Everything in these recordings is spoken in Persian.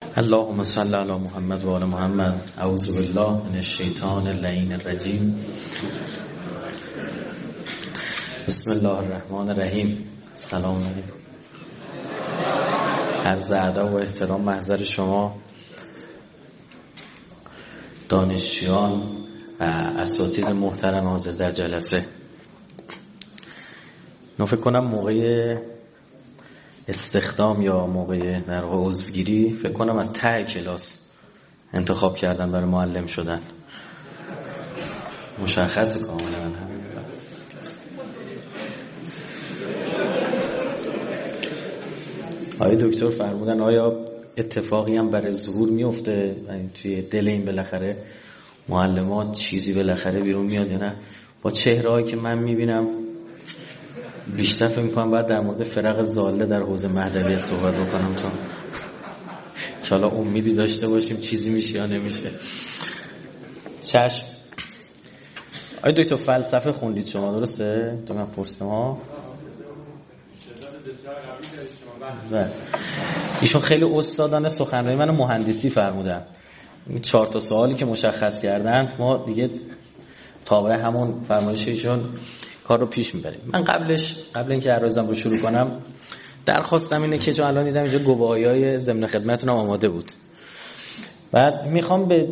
اللهم صل علی محمد و آل محمد. اعوذ بالله من الشیطان اللعین الرجیم. بسم الله الرحمن الرحیم. سلام علیکم. عرض ادب و احترام محضر شما دانشجویان و اساتید محترم حاضر در جلسه. من فکر کنم موقع استخدام یا موقع در واقع عضوگیری فکر کنم از ته کلاس انتخاب کردن برای معلم شدن. مشخصه کاملا همین. آیا دکتر فرمودن آیا اتفاقی هم برای ظهور میفته توی دل این بالاخره معلمات چیزی بالاخره بیرون میاد یا نه؟ با چهرهایی که من میبینم بیشتر فکر می‌کنم باید در مورد فرق ضاله در حوزه مهدویت صحبت بکنم تا انشالله امیدی داشته باشیم چیزی میشه یا نمیشه. چشم. آیا دکتر فلسفه خوندید شما درسته؟ تو من پرسیدم ها. ایشون خیلی استادانه سخنرانی منو مهندسی فرمودن. این 4 تا سوالی که مشخص کردن ما دیگه تابع همون فرمایش ایشون کار رو پیش میبریم. من قبل اینکه عرضم رو شروع کنم درخواستم اینه که چون الان دیدم اینجا گواهیای ضمن خدمتتون آماده بود. بعد میخوام به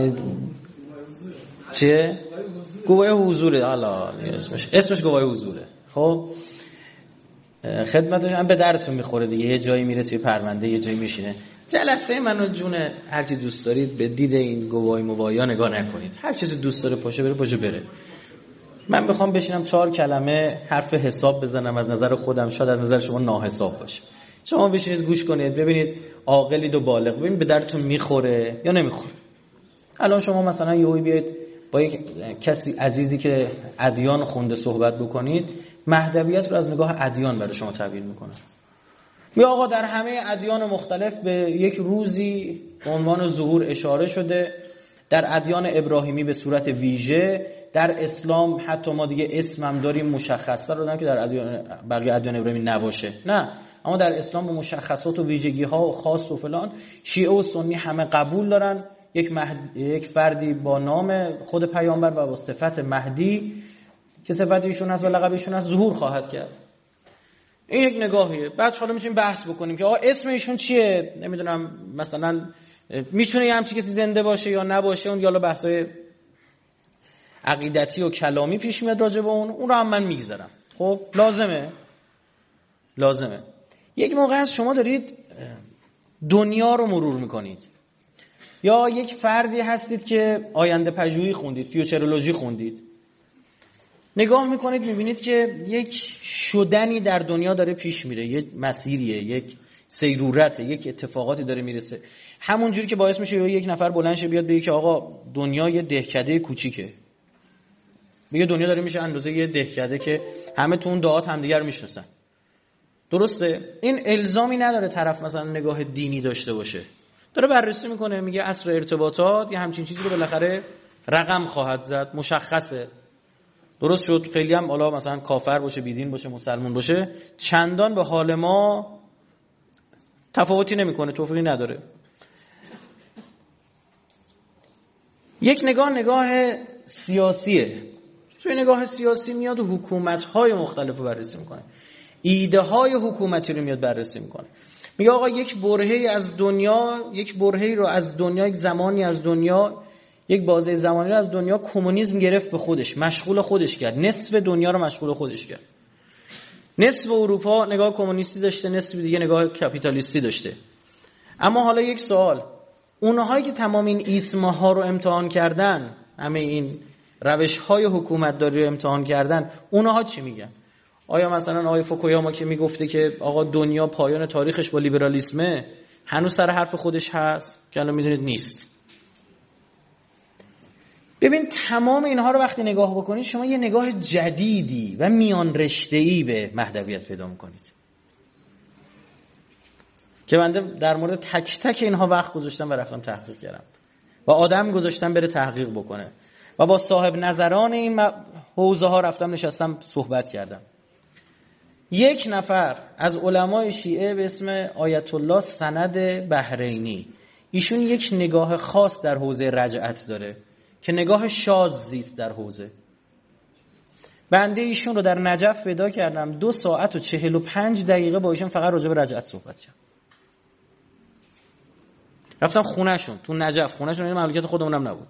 چیه؟ گواهی حضوره. حالا اسمش گواهی حضوره. خب خدمتش هم به درتون میخوره دیگه. یه جایی میره توی پرونده، یه جایی میشینه. جلسه منو جون هر کی دوست دارید به دید این گواهی موایا نگاه نکنید. هر کسی دوست داره پاشه بره. من بخوام بشینم 4 کلمه حرف حساب بزنم از نظر خودم، شاید از نظر شما ناحساب باشه. شما بشینید گوش کنید ببینید عاقلید و بالغ، ببینید به درتون میخوره یا نمیخوره. الان شما مثلا یهویی بیاید با یک کسی عزیزی که ادیان خونده صحبت بکنید، مهدویت رو از نگاه ادیان برای شما تعبیر میکنه. یا آقا در همه ادیان مختلف به یک روزی به عنوان ظهور اشاره شده، در ادیان ابراهیمی به صورت ویژه، در اسلام حتی ما دیگه اسم هم داریم مشخصا رو داریم که در بقیه ادیان ابراهیمی نباشه. نه، اما در اسلام با مشخصات و ویژگی ها و خاص و فلان شیعه و سنی همه قبول دارن. یک فردی با نام خود پیامبر و با صفت مهدی که صفت ایشون هست و لقب ایشون هست ظهور خواهد کرد. این یک نگاهیه. بعد حالا میتونیم بحث بکنیم که آقا اسم ایشون چیه؟ نمیدونم مثلا میتونه یه همچین کسی زنده باشه یا نباشه. اون یالا بحثای عقیدتی و کلامی پیش میاد راجع به اون رو هم من میگذارم. خب لازمه. یک موقع از شما دارید دنیا رو مرور میکنید یا یک فردی هستید که آینده پژوهی خوندید، فیوچرولوژی خوندید، نگاه میکنید میبینید که یک شدنی در دنیا داره پیش میره، یک مسیریه، یک سیرورته، یک اتفاقاتی داره میرسه. همون جوری که باعث میشه یک نفر بلند شه بیاد بگه که آقا دنیا یه دهکده کوچیکه. میگه دنیا داره میشه اندازه یه دهکده که همه تو اون دهات همدیگر رو میشناسن. درسته؟ این الزامی نداره طرف مثلا نگاه دینی داشته باشه. داره بررسی میکنه میگه عصر ارتباطات یه همچین چیزی رو بالاخره رقم خواهد زد، مشخصه. درست شد. خیلی هم حالا مثلا کافر باشه، بیدین باشه، مسلمان باشه، چندان به حال ما تفاوتی نمیکنه، توفیقی نداره. یک نگاه سیاسیه. توی نگاه سیاسی میاد و حکومت‌های مختلف رو بررسی میکنه، ایده‌های حکومتی رو میاد بررسی میکنه. میگه آقا یک برهه‌ای از دنیا، یک زمانی از دنیا، یک بازه زمانی رو از دنیا کمونیسم گرفت به خودش، مشغول خودش کرد، نصف دنیا رو مشغول خودش کرد. نصف اروپا نگاه کمونیستی داشته، نصف دیگه نگاه کپیتالیستی داشته. اما حالا یک سوال، اونهایی که تمام این ایسم‌ها رو امتحان کردن، همه این روش‌های حکومتداری رو امتحان کردن، اونها چی میگن؟ آیا مثلا آقای فوکویاما که میگفته که آقا دنیا پایان تاریخش با لیبرالیسمه، هنوز سر حرف خودش هست که الان میدونید نیست؟ ببین تمام اینها رو وقتی نگاه بکنید شما یه نگاه جدیدی و میان رشته‌ای به مهدویت پیدا می‌کنید که بنده در مورد تک تک اینها وقت گذاشتم و رفتم تحقیق کردم و آدم گذاشتم بره تحقیق بکنه و با صاحب نظران این حوزه ها رفتم نشستم صحبت کردم. یک نفر از علمای شیعه به اسم آیت الله سند بحرینی ایشون یک نگاه خاص در حوزه رجعت داره که نگاه شاذی است در حوزه. بنده ایشون رو در نجف پیدا کردم، 2 ساعت و 45 دقیقه با ایشون فقط راجع به رجعت صحبت کردم. رفتم خونهشون تو نجف، خونهشون این مملکت خودمونم نبود.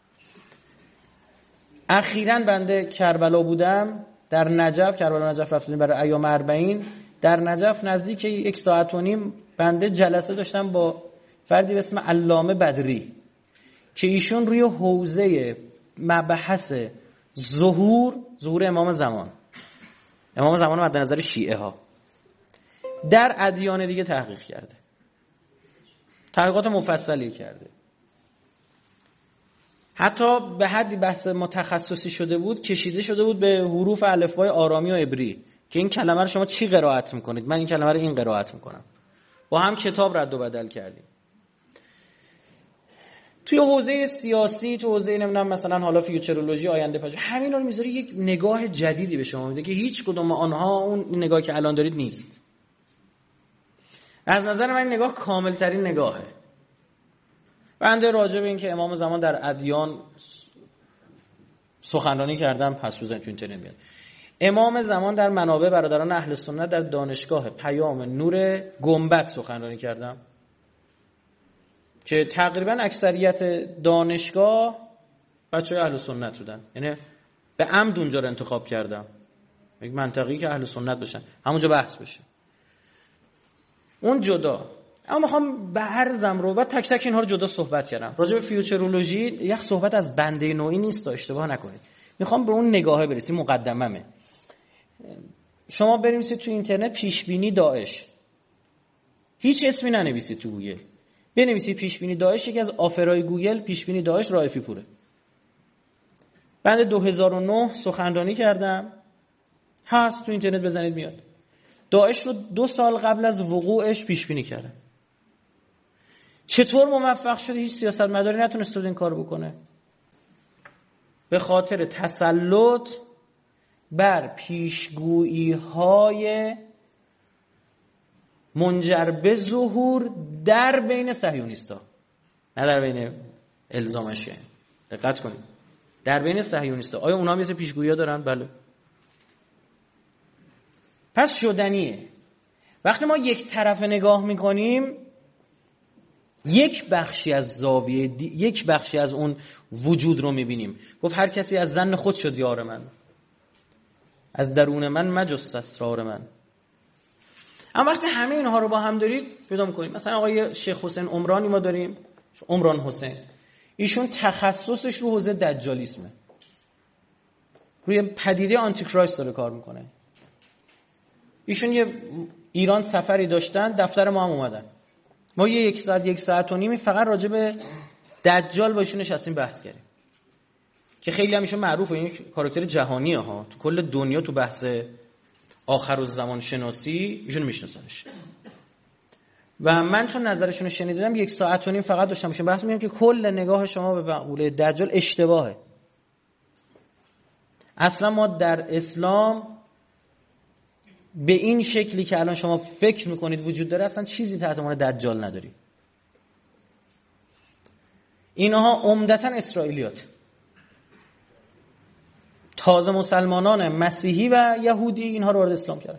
اخیراً بنده کربلا بودم، در نجف، کربلا نجف رفتیم برای ایام 40. در نجف نزدیک 1 ساعت و نیم بنده جلسه داشتم با فردی به اسم علامه بدری که ایشون روی حوزه مبحث ظهور امام زمان مد نظر شیعه ها در ادیان دیگه تحقیق کرده، تحقیقات مفصلی کرده، حتی به حدی بحث متخصصی شده بود، کشیده شده بود به حروف الفبای آرامی و عبری که این کلمه رو شما چی قرائت میکنید، من این کلمه رو این قرائت میکنم. با هم کتاب رد و بدل کردیم. توی حوزه سیاسی، تو حوزه نمیدونم مثلا حالا فیوچرولوژی، آینده پژوهی، همین رو میذاره یک نگاه جدیدی به شما میده که هیچ کدوم آنها اون نگاهی که الان دارید نیست. از نظر من نگاه کامل ترین نگاهه. بنده راجع به این که امام زمان در ادیان سخنرانی کردم، پس بزنید تو اینترنت بیاد. امام زمان در منابع برادران اهل سنت در دانشگاه پیام نور گنبد سخنرانی کردم که تقریبا اکثریت دانشگاه بچه‌های اهل سنت بودن، یعنی به عمد اونجا رو انتخاب کردم، یک منطقه‌ای که اهل سنت باشن، همونجا بحث بشه. اون جدا، اما میخوام به هر زمرو و تک تک اینها رو جدا صحبت کردم. راجع به فیوچرولوژی یک صحبت از بنده نوعی نیست، اشتباه نکنید. میخوام به اون نگاهه برسیم، مقدممه. شما بنویسید تو اینترنت پیش بینی داعش، هیچ اسمی ننویسید تو گوگل، بنویسید پیش بینی داعش، یکی از آفرای گوگل پیش بینی داعش رائفی پوره. بنده 2009 سخنرانی کردم، هست تو اینترنت بزنید میاد. داعش رو 2 سال قبل از وقوعش پیش بینی کردم. چطور موفق شده؟ هیچ سیاستمداری نتونسته این کارو بکنه. به خاطر تسلط بر پیشگویی‌های منجر به ظهور در بین صهیونیست‌ها، نه در بین الزامشه. دقت کنید، در بین صهیونیست‌ها. آیا اونا هم یه پیشگویی‌ها دارن؟ بله. پس شدنیه. وقتی ما یک طرف نگاه میکنیم، یک بخشی از زاویه یک بخشی از اون وجود رو میبینیم. گفت هر کسی از ظن خود شد یار من، از درون من مجست اسرار من. اما وقتی همه اینها رو با هم دارید پیدا میکنیم، مثلا آقای شیخ حسین عمرانی ما داریم، عمران حسین، ایشون تخصصش رو حوزه دجالیسمه، روی پدیده آنتی کرایست داره کار میکنه. ایشون یه ایران سفری داشتن، دفتر ما هم اومدن، ما یک ساعت و نیمی فقط راجع به دجال با ایشون نشستیم بحث کردیم که خیلی هم ایشون معروفه، این کاراکتر جهانیه ها، تو کل دنیا تو بحث آخرالزمان شناسی ایشون میشناسنش. و من چون نظرشون رو شنیدم 1 ساعت و نیم فقط داشتم ایشون بحث می‌کردم که کل نگاه شما به مقوله دجال اشتباهه. اصلا ما در اسلام به این شکلی که الان شما فکر میکنید وجود داره، اصلا چیزی تحت عنوان دجال نداریم. اینها عمدتاً اسرائیلیات، تازه مسلمانان مسیحی و یهودی اینها رو وارد اسلام کردن.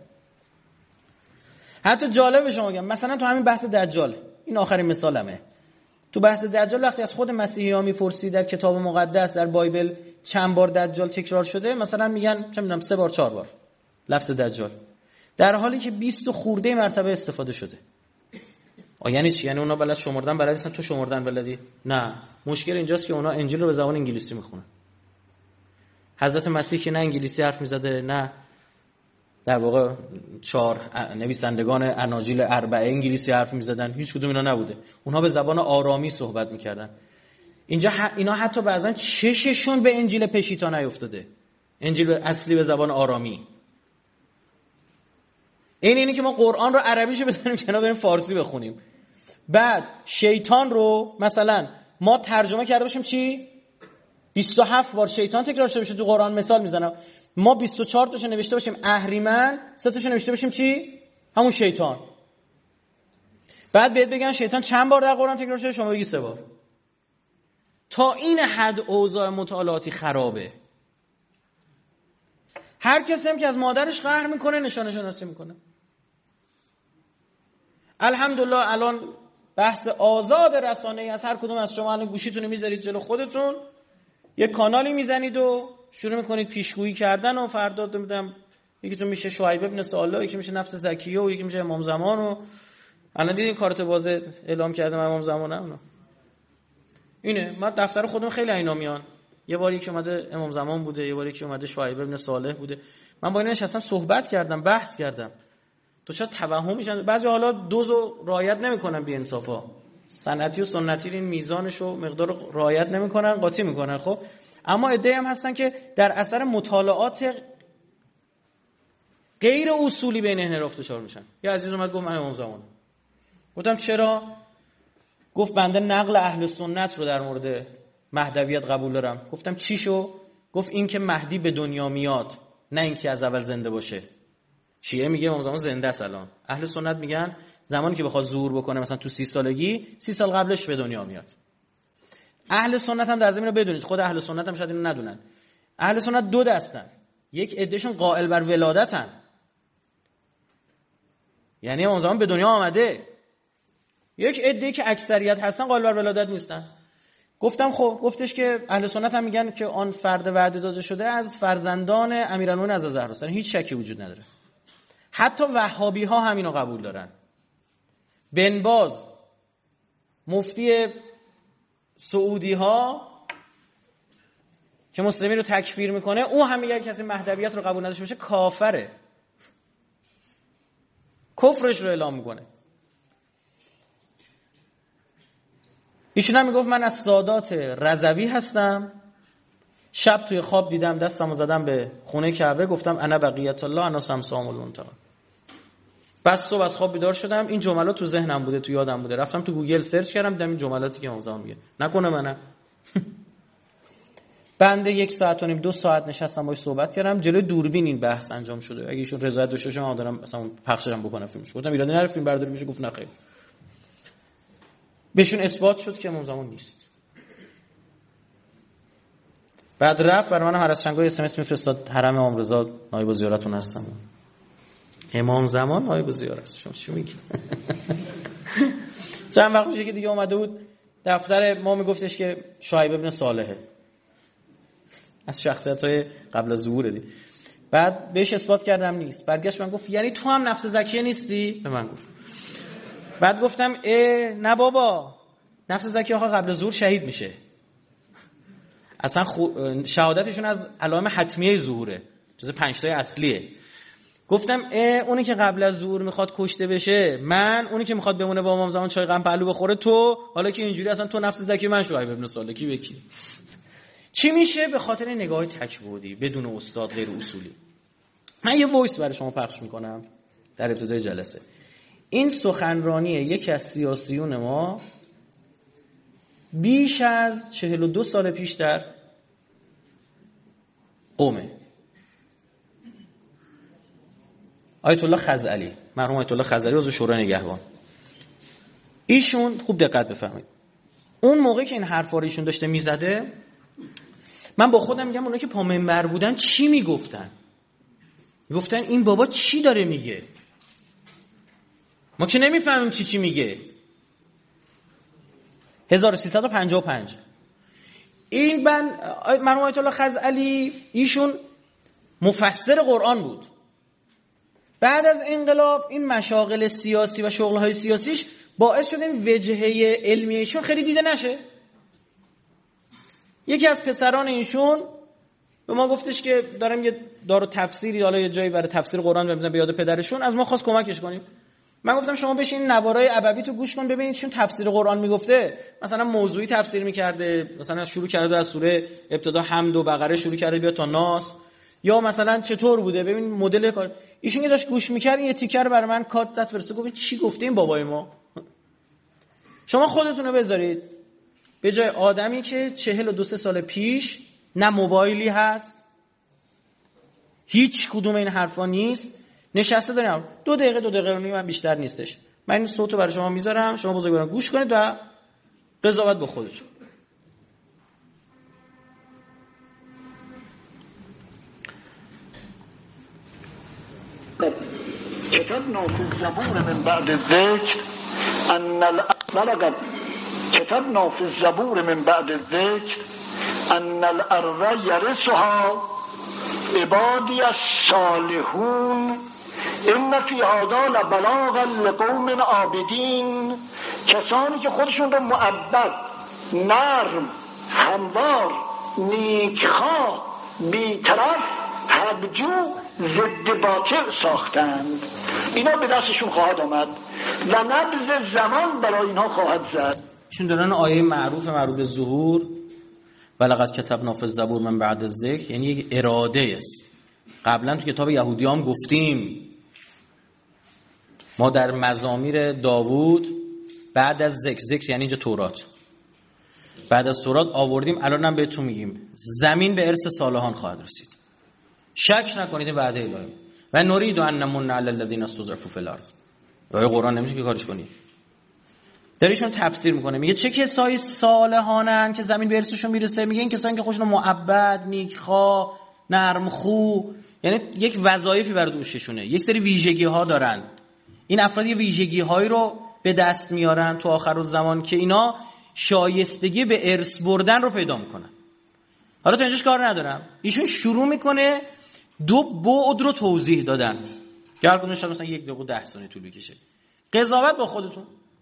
حتی جالب شما بگم، مثلا تو همین بحث دجال، این آخرین مثالمه، تو بحث دجال وقتی از خود مسیحی ها میپرسی در کتاب مقدس، در بایبل چند بار دجال تکرار شده، مثلا میگن چه میدونم 3 بار 4 بار لفظ دجال، در حالی که 20 خورده مرتبه استفاده شده. یعنی چی؟ یعنی اونا بلد شمردن بلد نیستن، تو شمردن بلدی؟ نه، مشکل اینجاست که اونا انجیل رو به زبان انگلیسی میخونن. حضرت مسیح که نه انگلیسی حرف میزده، نه در واقع 4 نویسندگان اناجیل 4 انگلیسی حرف میزدن، هیچ کدوم اینا نبوده. اونها به زبان آرامی صحبت میکردن. اینجا اینا حتی بعضن چششون به انجیل پشیتا نیافتاده، انجیل اصلی به زبان آرامی. اینی که ما قرآن رو عربیشو بذاریم کنار، بریم فارسی بخونیم. بعد شیطان رو مثلا ما ترجمه کرده باشیم چی؟ 27 بار شیطان تکرار شده باشه تو قرآن. مثال میزنم، ما 24 تاشو نوشته باشیم اهریمن، 3 تاشو نوشته باشیم چی؟ همون شیطان. بعد بهت بگن شیطان چند بار در قرآن تکرار شده، شما بگی 3 بار. تا این حد اوضاع مطالعاتی خرابه. هر کسی هم که از مادرش قهر میکنه نشانه شناسی میکنه. الحمدلله الان بحث آزاد رسانه‌ای از هر کدوم از شما، الان گوشیتون رو میذارید جلو خودتون، یه کانالی میزنید و شروع میکنید پیشگویی کردن و فردا نمیدونم یکیتون میشه شعیب ابن سالله، یکی میشه نفس زکیه و یکی میشه امام زمان. و الان دیدین کارت باز اعلام کردم امام زمانم. اینه ما دفتر خودمون خیلی اینا میان، یه بار یکی اومده امام زمان بوده، یه بار یکی اومده شعیب ابن صالح بوده. من با اینا نشستم صحبت کردم، بحث کردم. تو چرا توهم میشن بعضی حالا دوزو رعایت نمیکنن، بی انصافا سنتی و سنتی این میزانشو مقدار رعایت نمیکنن، قاطی میکنن. خب اما عده‌ای هم هستن که در اثر مطالعات غیر اصولی بین انحراف دچار میشن. یه عزیز اومد گفت من امام زمان. گفتم چرا؟ گفت بنده نقل اهل سنت رو در مورد مهدویت قبول دارم. گفتم چی شو؟ گفت این که مهدی به دنیا میاد، نه اینکه از اول زنده باشه. شیعه میگه امام زمان زنده است الان، اهل سنت میگن زمانی که بخواد ظهور بکنه مثلا تو 30 سالگی 30 سال قبلش به دنیا میاد. اهل سنت هم در زمین رو بدونید، خود اهل سنت هم شاید اینو ندونن. اهل سنت 2 دستن، یک عدهشون قائل بر ولادتن، یعنی امام زمان به دنیا آمده. یک عده‌ای که اکثریت هستن قائل بر ولادت نیستن. گفتم خب، گفتش که اهل سنت هم میگن که آن فرد وعده داده شده از فرزندان امیرالمومنین از زهرا است، هیچ شکی وجود نداره. حتی وهابی ها همینو قبول دارن. بن باز مفتی سعودی ها که مسلمین رو تکفیر میکنه، او هم میگه کسی مهدویت رو قبول نداشته باشه کافره، کفرش رو اعلام میکنه. ایشون هم میگفت من از سادات رضوی هستم، شب توی خواب دیدم دستمو زدم به خونه کعبه، گفتم انا بقیت الله انا سمسام المنتقم. بس صبح از خواب بیدار شدم، این جملات تو ذهنم بوده، تو یادم بوده، رفتم تو گوگل سرچ کردم، دیدم این جملاتی که امام زمان میگه. نکنه منم بنده 1 ساعت و نیم 2 ساعت نشستم باهاش صحبت کردم، جلوی دوربین این بحث انجام شده. اگه ایشون رضایت داشته باشه من دارم مثلا پخشش بکنم فیلمش. گفتم ایرانی نره فیلم برداری بشه، گفت نه خیر. بهشون اثبات شد که امام زمان نیست. بعد رفت برای من هر از چنگای اس ام اس میفرستاد حرم امام رضا نایب زیارتون هستم. امام زمان نایب زیارت شما چی میگید؟ چند وقت میشه که دیگه اومده بود دفتر ما، میگفتش که شعیب ابن صالحه، از شخصیت‌های قبل از ظهور دی. بعد بهش اثبات کردم نیست. برگشت من گفت یعنی تو هم نفس زکیه نیستی؟ به من گفت. بعد گفتم نه بابا، نفس زکیه آقا قبل از ظهور شهید میشه، اصلا شهادتشون از علائم حتمیه ظهوره، جز 5 تای اصلیه. گفتم اونی که قبل از ظهور میخواد کشته بشه من، اونی که میخواد بمونه با امام زمان چای غم پهلو بخوره تو، حالا که اینجوری اصلا تو نفس زکی من شعیب ابن صالح کی به کی؟ چی میشه؟ به خاطر نگاه تکبودی بدون استاد غیر اصولی. من یه وایس برای شما پخش میکنم در ابتدای جلسه. این سخنرانی یکی از سیاسیون ما بیش از 42 سال پیش در قم، آیت الله خزعلی، مرحوم آیت الله خزعلی عضو شورای نگهبان. ایشون خوب دقت بفرمایید، اون موقعی که این حرفا رو ایشون داشته میزده، من با خودم میگم اونا که پا منبر بودن چی میگفتن؟ میگفتن این بابا چی داره میگه؟ ما که نمیفهمیم چی میگه. 1355 این مرحوم آیت الله خزعلی ایشون مفسر قرآن بود. بعد از انقلاب این مشاغل سیاسی و شغل‌های سیاسیش باعث شد این وجهه علمیشون خیلی دیده نشه. یکی از پسران ایشون به ما گفتش که دارم یه دارو تفسیری، حالا یه جایی برای تفسیر قرآن بزنم به یاد پدرشون، از ما خواست کمکش کنیم. من گفتم شما بشین نوارای ابوی تو گوش کن ببینید چون تفسیر قرآن میگفته، مثلا موضوعی تفسیر میکرده، مثلا شروع کرده از سوره ابتدا حمد و بقره شروع کرده بیا تا ناس، یا مثلا چطور بوده، ببین مدل کار. ایشون که داشت گوش میکرد یه تیکر برای من کات زد فرسته، گفت چی گفته این بابای ما؟ شما خودتون رو بذارید به جای آدمی که 42 سال پیش نه موبایلی هست، هیچ کدوم این حرفا نیست، نشسته داریم 2 دقیقه و نیم بیشتر نیستش من این صوت رو برای شما میذارم، شما بزرگواران گوش کنید و قضاوت با خودتون. كتبنا في الزبور من بعد الذكر كتبنا في الزبور من بعد الذكر أن الأرض يرثها عبادي الصالحون إن في هذا لبلاغا لقوم عابدین. کسانی که خودشون رو مؤبد، نرم، هموار، نیکخواه، بی‌طرف، حقجو، ضد باطل ساختند، اینا به دستشون خواهد آمد و نبض زمان برای اینها خواهد زد. ایشون دارن آیه معروف به ظهور ولقد کتبنا فی الزبور من بعد الذکر، یعنی یک اراده است. قبلا تو کتاب یهودیان گفتیم ما در مزامیر داوود بعد از ذکر یعنی اینجا تورات، بعد از تورات آوردیم، الان هم بهتون میگیم زمین به ارث صالحان خواهد رسید. شک نکنید این وعده الهی. و نرید ان نمن علی الذین استضعفوا فی الارض. آیه قرآن نمیشه که کارش کنید. داریشون تفسیر میکنه، میگه چه کسایی صالحانن که زمین به ارثشون میرسه؟ میگه این کسایی که خودشون معبد، نیکخواه، نرمخو، یعنی یک وظایفی بر دوششونه، یک سری ویژگی ها دارن. این افراد یه ویژگی هایی رو به دست میارن تو آخرالزمان که اینا شایستگی به ارث بردن رو پیدا میکنن. حالا تا اینجاش کار ندارم. ایشون شروع میکنه دو بعد رو توضیح دادن که هر کدومش مثلا 1 دقیقه 10 ثانیه طول بکشه. قضاوت با خودتون.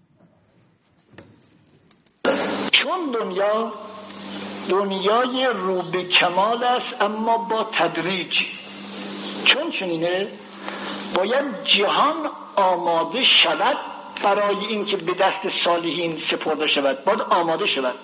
چون دنیای رو به کمال است اما با تدریج، چون چنینه باید جهان آماده شود برای اینکه به دست صالحین سپرده شود، باید آماده شود.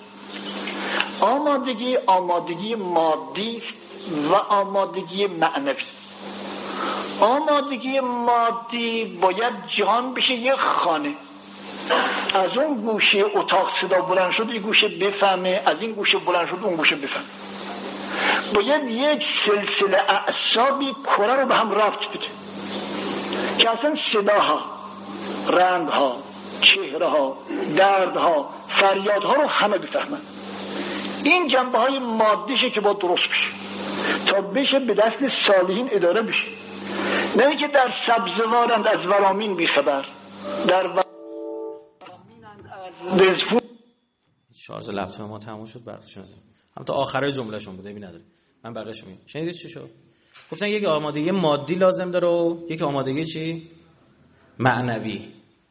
آمادگی مادی و آمادگی معنوی. آمادگی مادی باید جهان بشه یک خانه، از اون گوشه اتاق صدا بلند شد این گوشه بفهمه، از این گوشه بلند شد اون گوشه بفهمه. باید یک سلسله اعصابی کره رو به هم ربط بده که اصلا صداها، رنگها، چهرهها، دردها، فریادها رو همه بفهمن. این جنبه های مادیشه که باید درست بشه تا بشه به دست صالحین اداره بشه. نه که در سبزوارند از ورامین بیخبر، در ورامینند از دزفون. شارژ لپتاپ ما تموم شد، برقشون زد. هم تا آخرای جملهشون بوده، نداره. من بقیه‌شو میگم. شنیدید چی شد؟ گفتن یک آمادگی مادی لازم داره و یک آمادگی چی؟ معنوی.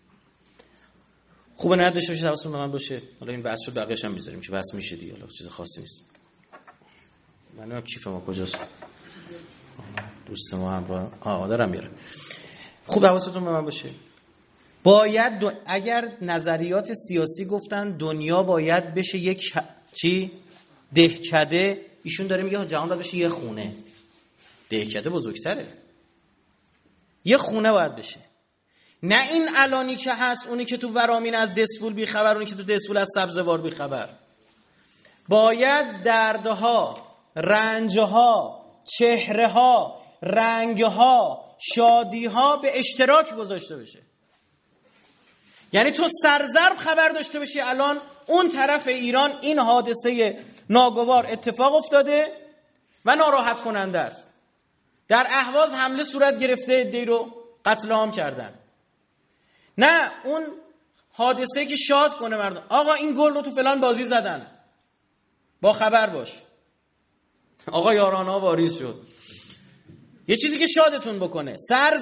خوبه نه داشته باشه، حواستون به من باشه. حالا این بحث شد، بقیه‌اش هم می‌ذاریم که بحث میشه دیگه، حالا چیز خاصی نیست. منم کیف ما کجاست؟ دوست ما همراه دارم میاره. خوب حواستون به من باشه. باید اگر نظریات سیاسی گفتن دنیا باید بشه یک چی؟ دهکده، ایشون داره میگه جهان باید بشه یه خونه. دهکده بزرگتره. یه خونه باید بشه. نه این الانی که هست، اونی که تو ورامین از دسفول بی خبر، اونی که تو دسفول از سبزوار بی خبر. باید دردها، رنجها، چهرهها، رنگها، شادیها به اشتراک گذاشته بشه. یعنی تو سرزرب خبر داشته باشی الان اون طرف ایران این حادثه ناگوار اتفاق افتاده و ناراحت کننده است. در اهواز حمله صورت گرفته، عده‌ای رو قتل عام کردن. نه اون حادثه که شاد کنه مردم، آقا این گل رو تو فلان بازی زدن، با خبر باش، آقا یارانا واریز شد. یه چیزی که شادتون بکنه.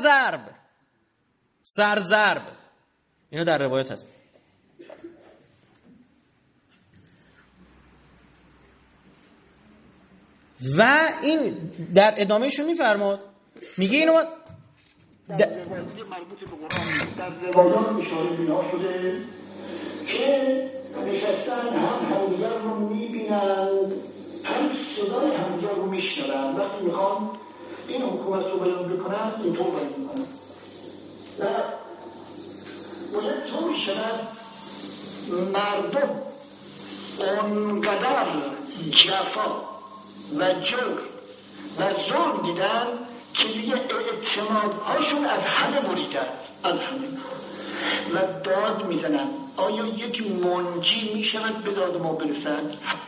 سرزرب اینو در روایت هست. و این در ادامهشون میفرماد، میگه اینو در روایتی مربوط به قرآن در روایات اشاره بنا شده که نشستن هم همدیگر رو میبینند، هم صدای همدیگر رو میشنوند. وقتی میخوان این حکومت رو بیان بکنن اینطور بیان میکنن و باید طور شود مردم اونقدر جفا و جور و ظلم دیدن که دیگه اعتمادهاشون از همه بریده است. و داد میزنند. آیا یک منجی میشود به داد ما برسد؟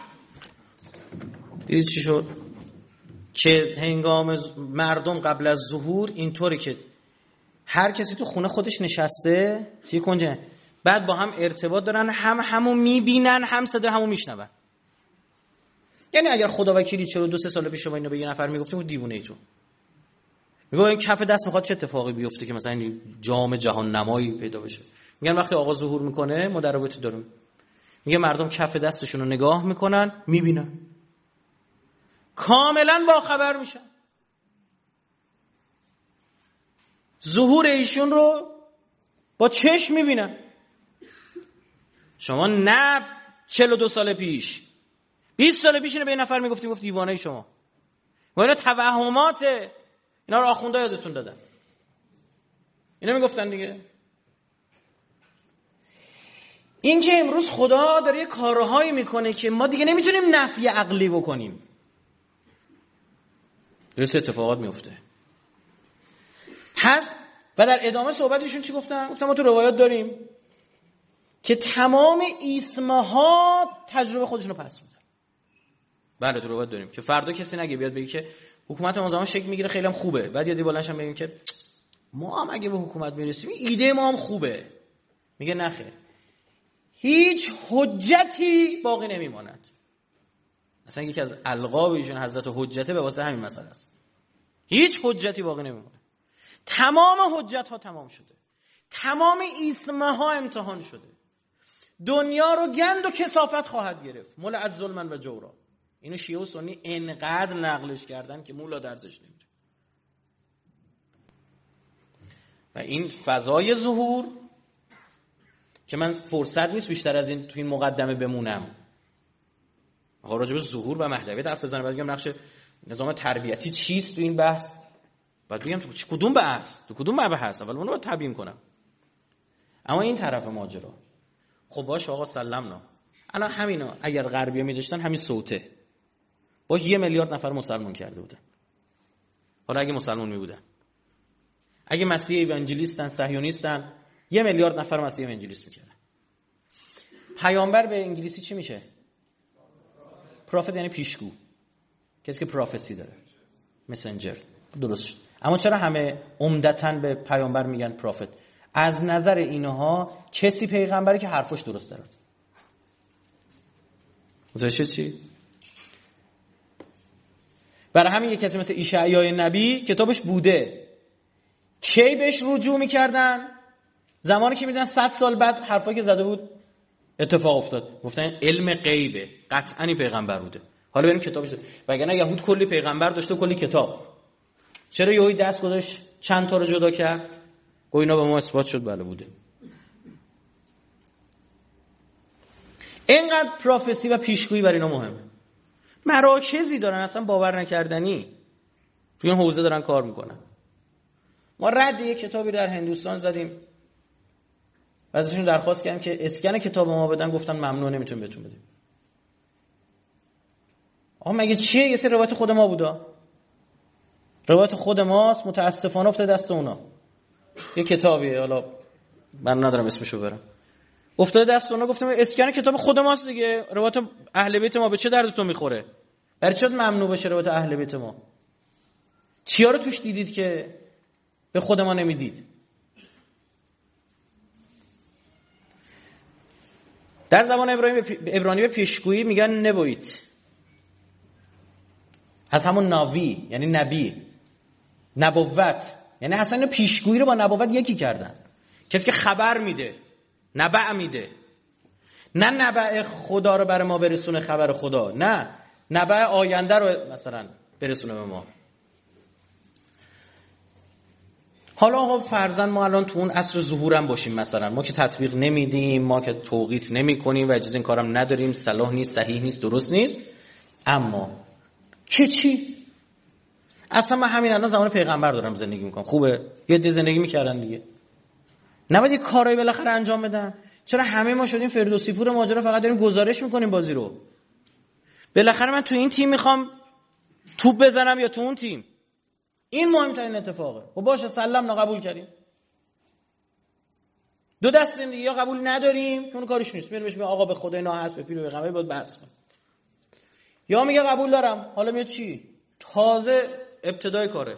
دیدید چی شد؟ که هنگام مردم قبل از ظهور اینطوری که هر کسی تو خونه خودش نشسته توی کنجه، بعد با هم ارتباط دارن، همو میبینن، هم صدا همو میشنون. یعنی اگر خدا وکیلی 42 سال پیش شما اینو به یه نفر میگفتیم و دیوونه ای تو میگه این کف دست میخواد چه اتفاقی بیفته که مثلا جام جهان نمایی پیدا بشه. میگن وقتی آقا ظهور میکنه ما در رابطه داریم، میگه مردم کف دستشون رو نگاه میکنن، میبینن، کاملا با خبر میشن، ظهور ایشون رو با چشم میبینن. شما نه 42 سال پیش 20 سال پیش اینو به یه نفر میگفتی گفت دیوانه شما. و اینا توهماته، اینا رو آخونده یادتون دادن، اینا میگفتن دیگه. این که امروز خدا داره یه کارهایی میکنه که ما دیگه نمیتونیم نفی عقلی بکنیم، درست اتفاقات میفته. پس و در ادامه صحبتشون چی گفتن؟ گفتن ما تو روایات داریم که تمام ایسمها تجربه خودشونو پس میدن. بله تو روایات داریم که فردا کسی نگه بیاد بگه که حکومت ما زمان شکل میگیره خیلی هم خوبه، بعد یادی بلندشم بگیم که ما هم اگه به حکومت میرسیم ایده ما هم خوبه. میگه نخیر، هیچ حجتی باقی نمیماند. مثلا یکی از القاب ایشون حضرت حجته به واسه همین مسئله است. هیچ حجتی باقی نمیمونه. تمام حجت ها تمام شده، تمام ایسمه ها امتحان شده، دنیا رو گند و کثافت خواهد گرفت، ملعت ظلمن و جورا. اینو شیعه و سنی انقدر نقلش کردن که مولا درزش نمیره. و این فضای ظهور که من فرصت نیست بیشتر از این تو این مقدمه بمونم، آقا راجع به ظهور و مهدویت حرف بزنم، بعد بگم نقش نظام تربیتی چیست تو این بحث، بعد بگم تو کدوم بحث، تو کدوم مبحث، اول اونو باید تبیین کنم. اما این طرف ماجرا خب باش آقا سلمنا، الان همینا اگر غربی‌ها می‌داشتن همین صوته باش 1 میلیارد نفر مسلمان کرده بودن. حالا اگه مسلمان می‌بودن، اگه مسیح اونجیلیستن، صهیونیستن، 1 میلیارد نفر مسیح اونجیلیست می‌کردن. پیامبر به انگلیسی چی میشه؟ پروفت یعنی پیشگو، کسی که پروفسی داره، مسنجر. درست شد. اما چرا همه عمدتاً به پیامبر میگن پروفت؟ از نظر اینها کسی پیغمبری که حرفش درست داره. متوجه چی؟ برای همین یک کسی مثل اشعیا نبی کتابش بوده، کی بهش رجوع میکردن؟ زمانی که میدونن 100 سال بعد حرفایی که زده بود اتفاق افتاد. گفتن علم غیبه، قطعاً پیغمبر بوده. حالا بریم کتابش، وگرنه یهود کلی پیغمبر داشته و کلی کتاب، چرا یهودی دست گذاشت چند تا رو جدا کرد؟ گفت اینا به ما اثبات شد بله بوده. اینقدر پروفسی و پیشگویی برای اینا مهمه. مراکزی دارن اصلا باور نکردنی توی این حوزه دارن کار میکنن. ما رد یک کتابی در هندوستان زدیم، ازشون درخواست کردیم که اسکن کتاب ما بدن، گفتن ممنوع، نمیتونیم بهتون بدیم. آقا مگه چیه؟ یه سری روایت خود ما بودا، روایت خود ماست، متاسفانه افتاده دست اونا. یه کتابیه، حالا من ندارم اسمشو برم، افتاده دست اونا. گفتم اسکن کتاب خود ماست دیگه، روایت اهل بیت ما به چه دردتون میخوره؟ برای چه ممنوع بشه روایت اهل بیت ما؟ چیا رو توش دیدید که به خود ما نمیدید؟ در زبان عبرانی به پیشگویی میگن نبویت، از همون ناوی یعنی نبی، نبوت یعنی اصلا اینو پیشگویی رو با نبوت یکی کردن. کسی که خبر میده، نبع میده، نه نبع خدا رو برای ما برسونه، خبر خدا، نه نبع آینده رو مثلا برسونه به ما. حالا آقا فرضاً ما الان تو اون عصر ظهورم باشیم، مثلا ما که تطبیق نمیدیم، ما که توقیت نمی کنیم و اجازه این کارم نداریم، صلاح نیست، صحیح نیست، درست نیست، اما که چی؟ اصلا من همین الان زمان پیغمبر دارم زندگی میکنم، خوبه؟ یه عده زندگی میکردن دیگه، نباید یه کارایی بالاخره انجام بدن؟ چرا همه ما شدیم فردوسی پور ماجرا، فقط داریم گزارش میکنیم بازی رو؟ بالاخره من تو این تیم میخوام توپ بزنم یا تو اون تیم؟ این مهمترین اتفاقه. خب باشه سلام قبول کردیم. دو دستیم دیگه، یا قبول نداریم که اون کارش نیست، میره بهش میگه آقا به خدا اینا هست، به پیر و پیغمبر باید بحث کن، یا میگه قبول دارم. حالا میاد چی؟ تازه ابتدای کاره،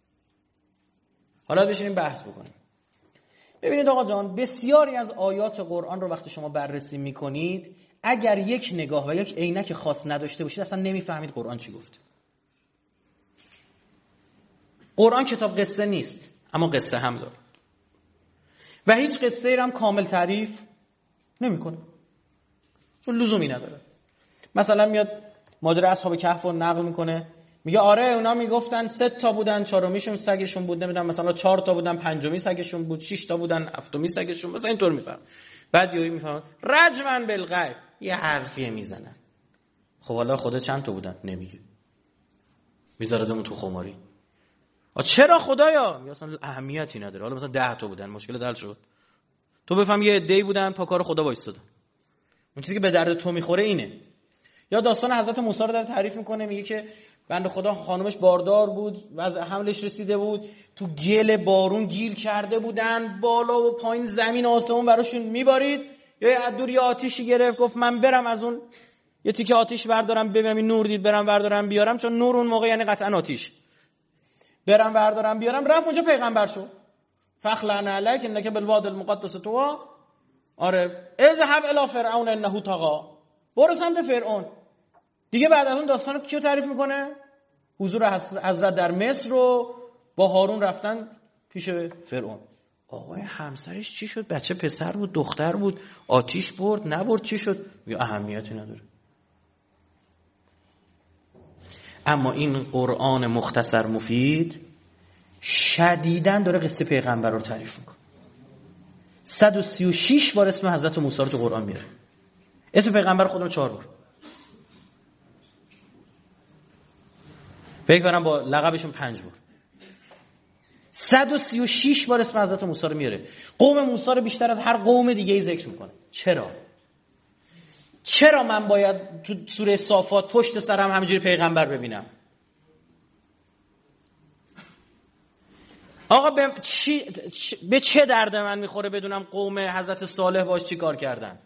حالا بشینیم بحث بکنیم. ببینید آقا جان، بسیاری از آیات قرآن رو وقتی شما بررسی میکنید، اگر یک نگاه و یک عینک خاص نداشته باشید اصلا نمیفهمید قرآن چی گفت. قرآن کتاب قصه نیست، اما قصه هم داره و هیچ قصه ای هم کامل تعریف نمیکنه، چون لزومی نداره. مثلا میاد ماجرا اصحاب کهف رو نقل میکنه، میگه آره اونا میگفتن 3 تا بودن، 4میشون سگشون بود، نمیدونم مثلا 4 تا بودن، 5می سگشون بود، 6 تا بودن، 7می سگشون، مثلا اینطور میفهم. بعد یهو میفهمن رجمن بالغیب، یه حرفی میزنن. خب حالا خدا چند تا بودن؟ نمیگه، میذارهمون تو خماری. چرا خدایا؟ میگه اصلا اهمیتی نداره، حالا مثلا 10 تا بودن، مشکل حل شد. تو بفهم یه عده‌ای بودن پا کار خدا وایسادن. اون چیزی که به درد تو میخوره اینه. یا داستان حضرت موسی رو داره تعریف میکنه، میگه که بنده خدا خانومش باردار بود، وضع حملش رسیده بود، تو گل بارون گیر کرده بودن، بالا و پایین زمین و آسمون براشون میبارید. یا از دور یه آتیشی گرفت، گفت من برم از اون یه تیکه آتیش بردارم، ببینم این نور دید، برم بردارم بیارم، چون نور اون موقع یعنی قطعا آتیش. برم بردارم بیارم، رفت اونجا پیغمبر شد. فخلعن علیک انک بالواد المقدس طوی. آره اذهب الی فرعون انه طغی، برو سمت فرعون. دیگه بعد از اون داستان کیو تعریف میکنه؟ حضور حضرت در مصر رو با هارون رفتن پیش فرعون. آقای همسرش چی شد؟ بچه پسر بود دختر بود، آتیش برد نبرد چی شد؟ یا اهمیتی نداره. اما این قرآن مختصر مفید شدیداً داره قصه پیغمبر رو تعریف میکنه. 136 بار اسم حضرت موسی رو تو قرآن میاره، اسم پیغمبر خودمون 4 بار. فکر کنم با لقبشون 5 بار. 136 بار اسم حضرت موسی رو میاره. قوم موسی رو بیشتر از هر قوم دیگه ای ذکر میکنه. چرا من باید تو سوره صافات پشت سرم همینجوری پیغمبر ببینم؟ آقا به چه درد من میخوره بدونم قوم حضرت صالح باش چی کار کردن؟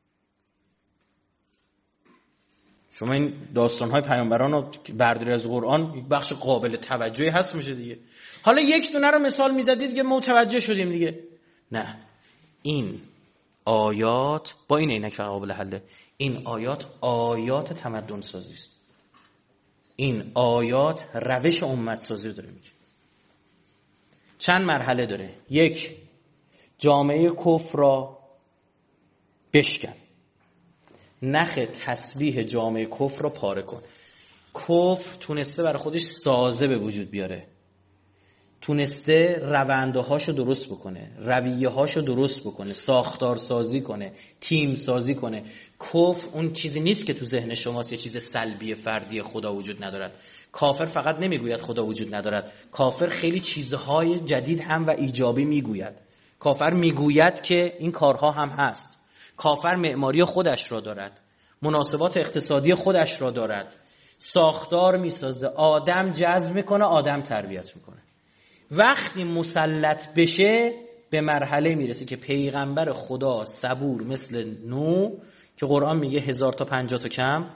شما این داستان‌های پیامبران رو برداری از قرآن، یک بخش قابل توجهی هست میشه دیگه. حالا یک دونه رو مثال میزدید که متوجه شدیم دیگه. نه، این آیات با این عینک قابل حله. این آیات تمدن سازی است. این آیات روش امت سازی رو داره میگه. چند مرحله داره. 1، جامعه کفر را بشکن، نخ تسبیح جامعه کفر رو پاره کن. کفر تونسته برای خودش سازه به وجود بیاره، تونسته روندهاشو درست بکنه، رویه‌هاشو درست بکنه، ساختار سازی کنه، تیم سازی کنه. کفر اون چیزی نیست که تو ذهن شماست یه چیز سلبی فردی خدا وجود ندارد. کافر فقط نمیگوید خدا وجود ندارد، کافر خیلی چیزهای جدید هم و ایجابی میگوید. کافر میگوید که این کارها هم هست. کافر معماری خودش را دارد، مناسبات اقتصادی خودش را دارد، ساختار میسازه، آدم جذب میکنه، آدم تربیت میکنه. وقتی مسلط بشه به مرحله میرسه که پیغمبر خدا صبور مثل نوح که قرآن میگه 1000 تا 50 تا کم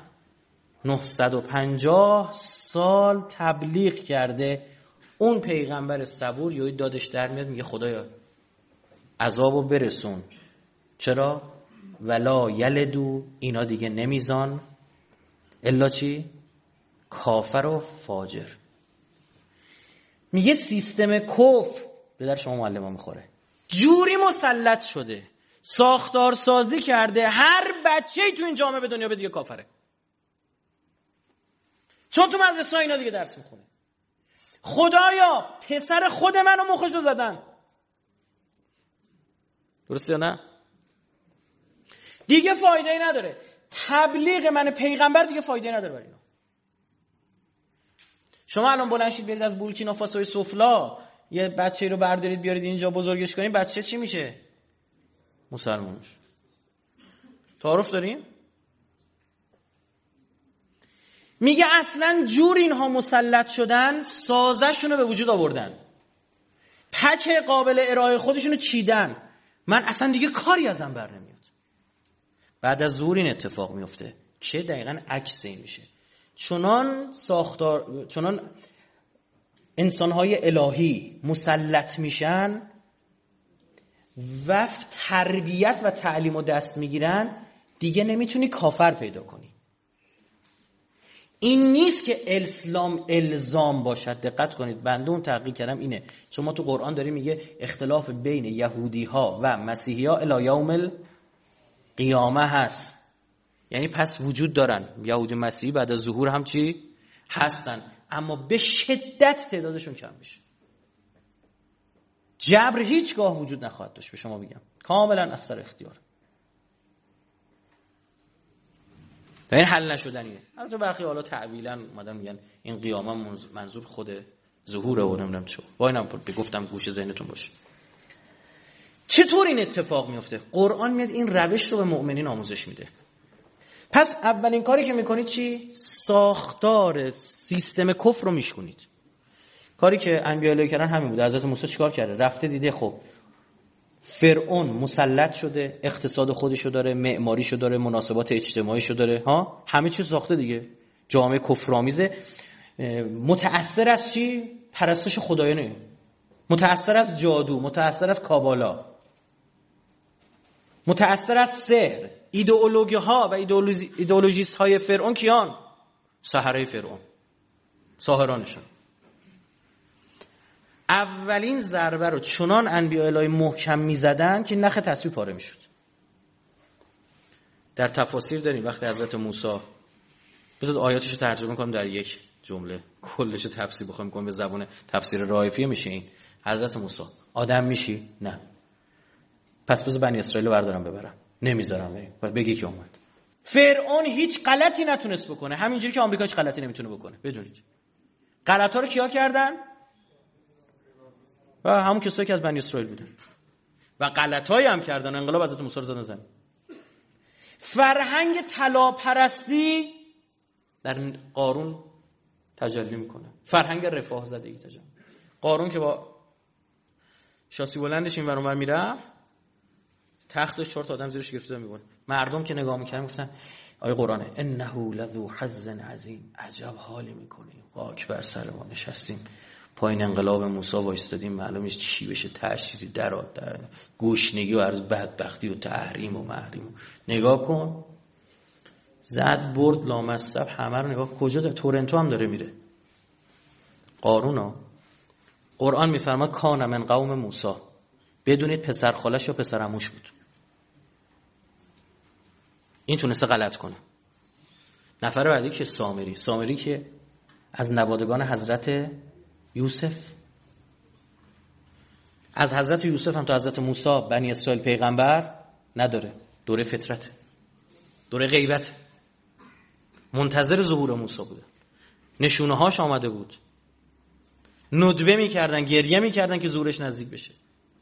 950 سال تبلیغ کرده. اون پیغمبر صبور یهو دادش در میاد میگه خدایا عذابو برسون. چرا؟ ولا یلدو، اینا دیگه نمیزان الا چی؟ کافر و فاجر. میگه سیستم کفر به در شما معلم ها میخوره، جوری مسلط شده، ساختار سازی کرده، هر بچه‌ای تو این جامعه به دنیا به دیگه کافره، چون تو مدرسه اینا دیگه درس میخونه. خدایا پسر خود منو مخش رو زدن. درسته یا نه؟ دیگه فایده نداره تبلیغ من پیغمبر، دیگه فایده نداره برای اینا. شما الان بلند شید برید از بورکینافاسوی سفلا یه بچه‌ای رو بردارید بیارید اینجا بزرگش کنید، بچه چی میشه؟ مسلمان میشه. تعارف داریم؟ میگه اصلا جور اینها مسلط شدن، سازشون رو به وجود آوردن، پک قابل ارائه خودشون رو چیدن، من اصلا دیگه کاری ازم بر نمیاد. بعد از ظهور این اتفاق میفته که دقیقاً عکس این میشه. چنان انسان‌های الهی مسلط میشن و تربیت و تعلیم و دست میگیرن، دیگه نمیتونی کافر پیدا کنی. این نیست که اسلام الزام باشد. دقت کنید، بنده اون تحقیق کردم اینه، چون ما تو قرآن داریم میگه اختلاف بین یهودی ها و مسیحی ها الی یوم القیامه هست. یعنی پس وجود دارن یهودی مسیحی بعد از ظهور هم چی هستن، اما به شدت تعدادشون کم میشه. جبر هیچگاه وجود نخواهد داشت، به شما بگم کاملا از سر اختیار. و این حل نشدنیه. البته برخی حالا تعبیلا اومدن میگن این قیامه منظور خود ظهوره و نمیدونم چه. با اینم گفتم گوش ذهنتون باشه. چطور این اتفاق میفته؟ قرآن میاد این روش رو به مؤمنین آموزش میده. پس اولین کاری که میکنید چی؟ ساختار سیستم کفر رو میشکنید. کاری که انبیاء الله کردن همین بود. حضرت موسی چیکار کرده؟ رفته دیده خب فرعون مسلط شده، اقتصاد خودشو داره، معماریشو داره، مناسبات اجتماعیشو داره، ها همه چیز ساخته دیگه. جامعه کفرآمیزه. متأثر از چی؟ پرستش خدایانه، متأثر از جادو، متأثر از کابالا، متأثر از سحر. ایدئولوژی ها و ایدئولوژیست های فرعون کیان؟ سحرهای فرعون، ساحرانشون. اولین ضربه رو چنان انبیاء الهی محکم میزدن که نخ تسبیح پاره میشد. در تفاسیر داریم وقتی حضرت موسی، بذارید آیاتش رو ترجمه کنم در یک جمله، کلش رو تفسیر بخوام کنم به زبان تفسیر رائفی میشه این. حضرت موسی آدم میشی؟ نه. پس بذار بنی اسرائیل رو بردارم ببرم. نمیذارم بریم. بعد بگی که اومد. فرعون هیچ غلطی نتونست بکنه، همینجوری که آمریکا هیچ غلطی نمیتونه بکنه. بدونید غلطا رو کیا کردن؟ و همون کسایی که از بنی اسرائیل بودن و غلطایی هم کردن. انقلاب حضرت موسی رو زدن زمین. فرهنگ طلاپرستی در قارون تجلی میکنه. فرهنگ رفاه زدگی تجلی. قارون که با شاسی بلندش این ور اون ور میرفت، تختش 4 تا آدم زیرش گرفته میبونه. مردم که نگاه میکردن گفتن آیه قرآنه انه لذو حظ عظیم، عجب حالی میکنیم، خاک بر سر ما نشستیم پایین انقلاب موسی وایستادیم، معلوم نیست چی بشه، چیزی در گوشنگی و عرض بدبختی و تحریم و محریم. نگاه کن، زد برد لامصب همه رو نگاه. کجا داره؟ تورنتو هم داره میره. قارونا قرآن میفرماد کان من قوم موسی. بدونید پسر خالش یا پسر عموش بود. این تونسته غلط کنه. نفر بعدی که سامری که از نوادگان حضرت یوسف، از حضرت یوسف هم تا حضرت موسی بنی اسرائیل پیغمبر نداره. دوره فطرت، دوره غیبت، منتظر ظهور موسی بوده. نشونه هاش آمده بود، ندبه میکردن، گریه میکردن که ظهورش نزدیک بشه.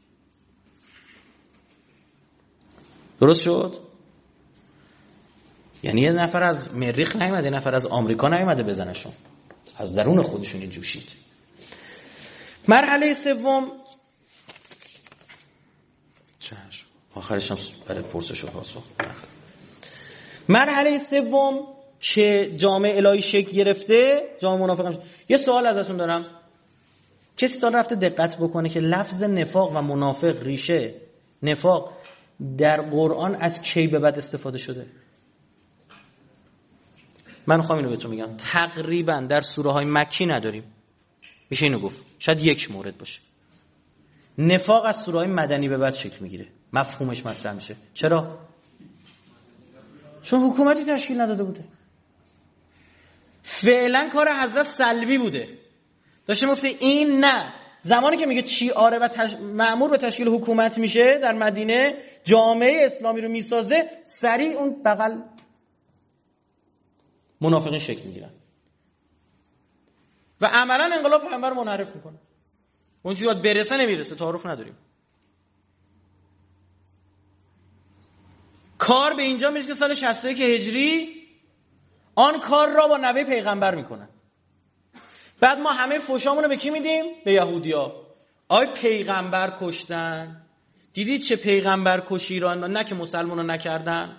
درست شد؟ یعنی یه نفر از مریخ نیومده، یه نفر از آمریکا نیومده بزنشون، از درون خودشون جوشید. مرحله سوم چشم آخرش هم برای پرسش و پاسخ. مرحله سوم که جامعه الهی شکل گرفته، جامعه منافقان. یه سوال ازتون دارم، کسی تا رفته دقت بکنه که لفظ نفاق و منافق، ریشه نفاق در قرآن از کی به بعد استفاده شده؟ من میخوام اینو بهتون میگم. تقریبا در سوره های مکی نداریم. میشه اینو گفت شاید یک مورد باشه. نفاق از سوره های مدنی به بعد شکل میگیره، مفهومش مطرح میشه. چرا؟ چون حکومتی تشکیل نداده بوده. فعلا کار حضرت سلبی بوده، داشته میگفته این نه. زمانی که میگه چی آره و مأمور به تشکیل حکومت میشه در مدینه، جامعه اسلامی رو میسازه، سریع اون بغل منافقین شکل میگیرن و عملا انقلاب پیامبر منحرف میکنه. اون چیزی باید برسه نمیرسه، تعارف نداریم. کار به اینجا میشه که سال 61 هجری آن کار را با نوه پیغمبر میکنن. بعد ما همه فوشامونو به کی میدیم؟ به یهودیا. آی پیغمبر کشتن، دیدید چه پیغمبر کشی را نه که مسلمان‌ها نکردن؟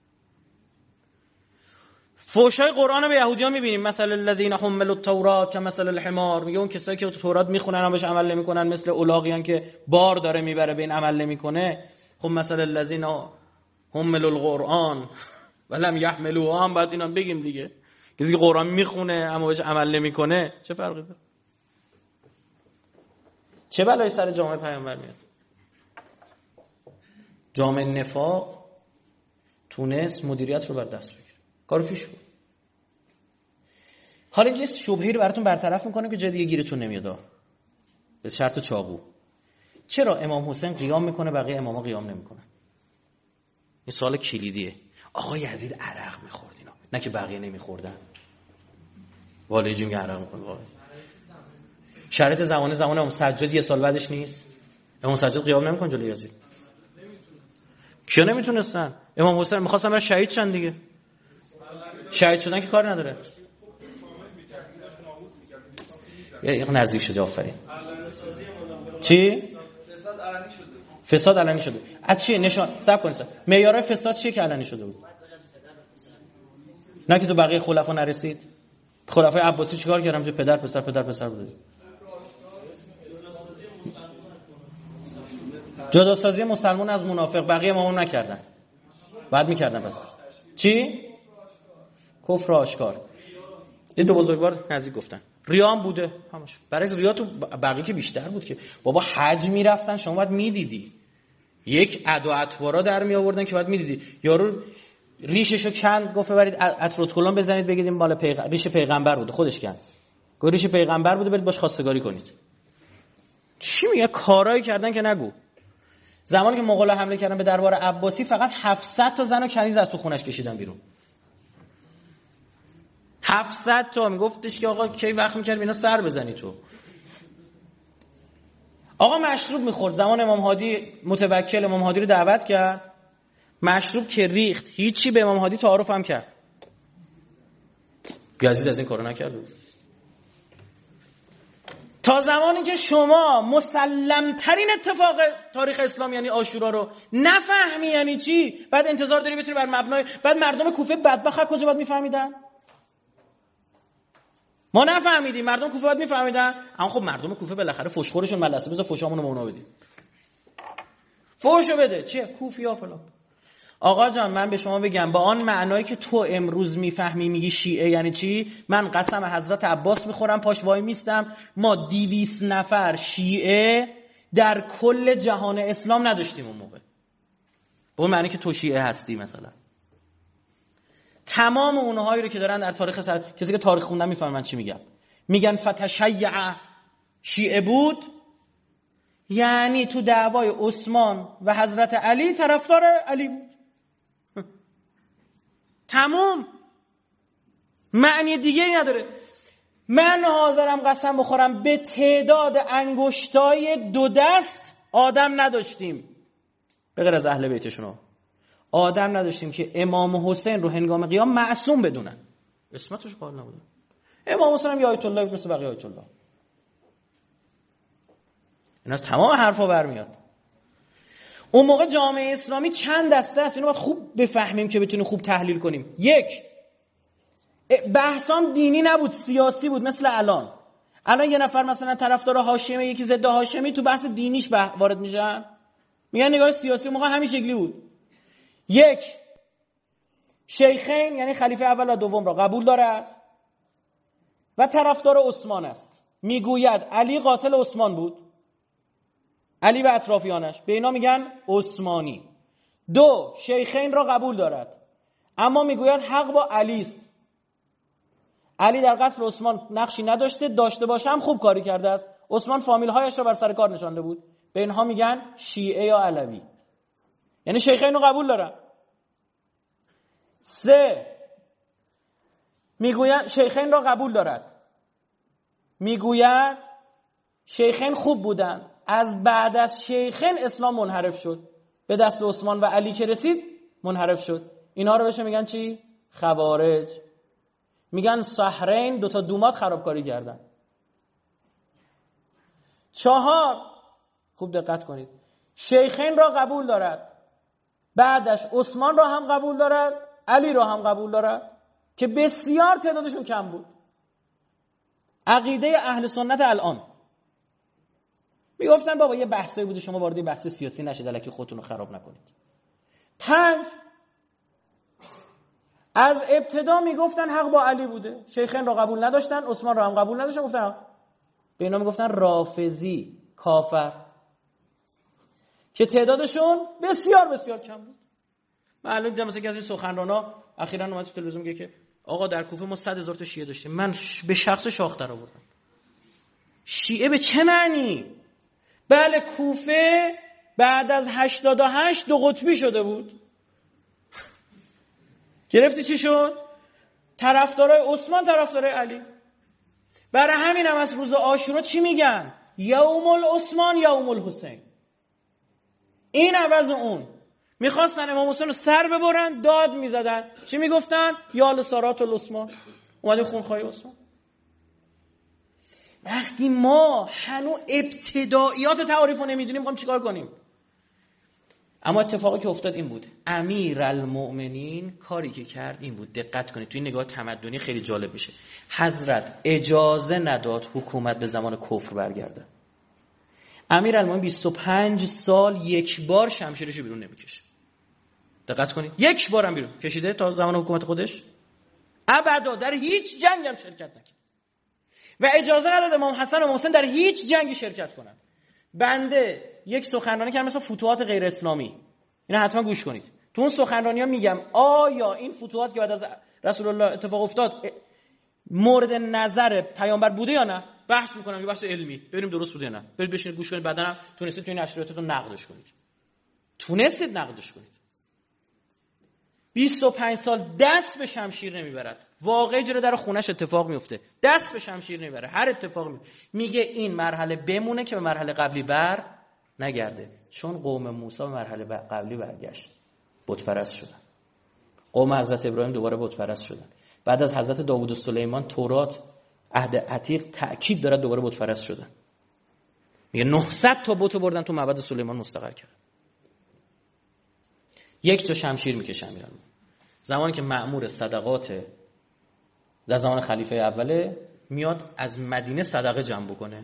فحشای قرآن رو به یهودیان می‌بینیم، مثل الذین حملوا التوراة کمثل الحمار، میگه اون کسایی که تورات میخونن اما بهش عمل نمیکنن مثل الاغیان که بار داره میبره به این عمل نمیکنه. خب مثل الذین حملوا القرآن ولم یحملوه هم باید اینا بگیم دیگه. کسی که قرآن میخونه اما بهش عمل نمیکنه چه فرقی داره؟ چه بلایی سر جامعه پیامبر میاد؟ جامعه نفاق تونست مدیریت رو بر دست بگیره، کارو پیش برد. حالا یه شبهه‌ای رو براتون برطرف میکنم که جای دیگه گیرتون نمیاد، به شرط چاقو. چرا امام حسین قیام میکنه بقیه اماما قیام نمیکنن؟ این سوال کلیدیه. آقا یزید عرق میخورد اینا، نه که بقیه نمیخوردن. والدی میگه عرق میخورد. شرط زمان امام سجاد یه سال بعدش نیست؟ امام سجاد قیام نمیکنه جلوی یزید. کیا نمیتونستن؟ امام حسین می‌خواستن برای شهید شن دیگه. شهید شدن که کار نداره. یک نزدیک شده. آفرین. چی؟ فساد علنی شده. از چی نشان؟ صبر کنید. معیارهای فساد چیه که علنی شده بود؟ نه که تو بقیه خلفا نرسید. خلفای عباسی چیکار کردن؟ جو پدر پسر بود. جداسازی مسلمان از منافق، بقیه امامان نکردن. بعد میکردن پس. چی؟ کفر آشکار. این دو بزرگوار نزدیک گفتن. ریا هم بوده همش. برای ریا تو بقیه که بیشتر بود که بابا حج میرفتن شما باید میدیدی. یک ادا اطوارا در می آوردن که باید میدیدی. یارو ریششو کند گفت برید اطراتکلون بزنید بگید بالا ریش پیغمبر بوده، خودش کند. گفت ریش پیغمبر بوده برید باش خواستگاری کنید. چی میگه؟ کارایی کردن که نگو. زمانی که مغول‌ها حمله کردن به دربار عباسی فقط 700 تا زن و کنیز از تو خونش کشیدن بیرون. 700 تا. میگفتش که آقا کی وقت می‌کرد اینا سر بزنی تو. آقا مشروب می‌خورد. زمان امام هادی متوکل امام هادی رو دعوت کرد. مشروب که ریخت هیچی به امام هادی تعارف هم کرد. یزید از این کارو نکرد. تا زمانی که شما مسلم ترین اتفاق تاریخ اسلام یعنی عاشورا رو نفهمی یعنی چی، بعد انتظار داری بتونی بر مبنای بعد مردم کوفه بدبخت کجا باید میفهمیدن؟ ما نفهمیدیم، مردم کوفه باید میفهمیدن. اما خب مردم کوفه بالاخره فحشخورشون ملسه، بذار فحشامونو به اونا بدیم. فحشو بده. چیه؟ کوفیا فلان. آقا جان من به شما بگم با آن معنایی که تو امروز میفهمی میگی شیعه یعنی چی، من قسم حضرت عباس میخورم پاش وای میستم ما 200 نفر شیعه در کل جهان اسلام نداشتیم اون موقع. به اون معنی که تو شیعه هستی مثلا. تمام اونهایی رو که دارن در تاریخ کسی که تاریخ خوندن میفهمن من چی میگم. میگن فتشیع شیعه بود یعنی تو دعوای عثمان و حضرت علی طرفدار علی بود. تمام. معنی دیگه ای نداره. من حاضرم قسم بخورم به تعداد انگشتای 2 دست آدم نداشتیم به غیر از اهل بیتشون آدم نداشتیم که امام حسین رو هنگام قیام معصوم بدونن. اسمتش قائل نبودن. امام حسین هم یا آیت الله مثل بقیه آیت الله. این از تمام حرفا برمیاد. اون موقع جامعه اسلامی چند دسته است، اینو باید خوب بفهمیم که بتونیم خوب تحلیل کنیم. یک، بحثام دینی نبود، سیاسی بود. مثل الان یه نفر مثلا طرفدار هاشمی یکی ضد هاشمی تو بحث دینیش وارد میشن، میگن نگاه سیاسی. موقع همین شکلی بود. یک، شیخین یعنی خلیفه اول و دوم را قبول دارد و طرفدار عثمان است. میگوید علی قاتل عثمان بود، علی و اطرافیانش، به اینا میگن عثمانی. 2، شیخین را قبول دارد اما میگوید حق با علی است. علی در قتل عثمان نقشی نداشته، داشته باشه هم خوب کاری کرده است. عثمان فامیل هایش را بر سر کار نشانده بود. به اینها میگن شیعه یا علوی. یعنی شیخین رو قبول دارن. 3، میگوید شیخین را قبول دارد، میگوید شیخین خوب بودند، از بعد از شیخین اسلام منحرف شد، به دست عثمان و علی که رسید منحرف شد. اینها رو بهش میگن چی؟ خوارج. میگن سحرین 2 تا دومات خرابکاری کردن. 4، خوب دقت کنید، شیخین را قبول دارد، بعدش عثمان را هم قبول دارد، علی را هم قبول دارد که بسیار تعدادشون کم بود. عقیده اهل سنت الان میگفتن بابا یه بحثایی بوده، شما وارد بحث سیاسی نشید، الکی خودتون رو خراب نکنید. 5 از ابتدا میگفتن حق با علی بوده، شیخین را قبول نداشتن، عثمان را هم قبول نداشتن، گفتن به اینا میگفتن رافضی، کافر، که تعدادشون بسیار بسیار کم بود. من الان دیدم مثلا از این سخنرانا اخیراً اومد تو تلویزیون میگه که آقا در کوفه ما 100,000 تا شیعه داشتیم. من به شخص شاخ در آوردم. شیعه به چه معنی؟ بله کوفه بعد از 88 دو قطبی شده بود. گرفتی چی شد؟ طرفدارای عثمان، طرفدارای علی. برای همین هم از روز عاشورا چی میگن؟ یوم العثمان یوم الحسین. این عوض اون. میخواستن امام حسین رو سر ببرن، داد میزدن. چی میگفتن؟ یا لسارات العثمان. اومده خونخواهی عثمان. وقتی ما هنو ابتداییات تعاریف رو نمیدونیم میخوام چیکار کنیم؟ اما اتفاقی که افتاد این بود، امیرالمؤمنین کاری که کرد این بود، دقت کنید توی نگاه تمدنی خیلی جالب میشه. حضرت اجازه نداد حکومت به زمان کفر برگرده. امیرالمؤمنین 25 سال یک بار شمشیرشو بیرون نمیکشه. دقت کنید، یک بارم بیرون کشیده تا زمان حکومت خودش؟ ابدا در هیچ جنگ هم شرکت نکرد و اجازه نداد امام حسن و حسین در هیچ جنگی شرکت کنن. بنده یک سخنرانی کردم مثلا فتوحات غیر اسلامی، اینا حتما گوش کنید. تو اون سخنرانی‌ها میگم آیا این فتوحات که بعد از رسول الله اتفاق افتاد مورد نظر پیامبر بوده یا نه؟ بحث میکنم، یه بحث علمی، ببینیم درست بوده یا نه. برید بشینید گوش کنید، بعداً تونستید تو این نشریاتتون نقدش کنید. تونستید نقدش کنید. 25 سال دست به شمشیر نمیبرد. واقعی جلو در خونش اتفاق میفته. دست به شمشیر نمیبره. هر اتفاقی میگه این مرحله بمونه که به مرحله قبلی بر نگرده. چون قوم موسی به مرحله قبلی برگشت. بت پرست شدن. قوم حضرت ابراهیم دوباره بت پرست شدن. بعد از حضرت داوود و سلیمان تورات عهد عتیق تأکید داره دوباره بت پرست شدن. میگه 900 تا بت بردن تو معبد سلیمان مستقر کردن. یک تا شمشیر میکشن میرن. زمانی که مأمور صدقات در زمان خلیفه اوله میاد از مدینه صدقه جمع بکنه،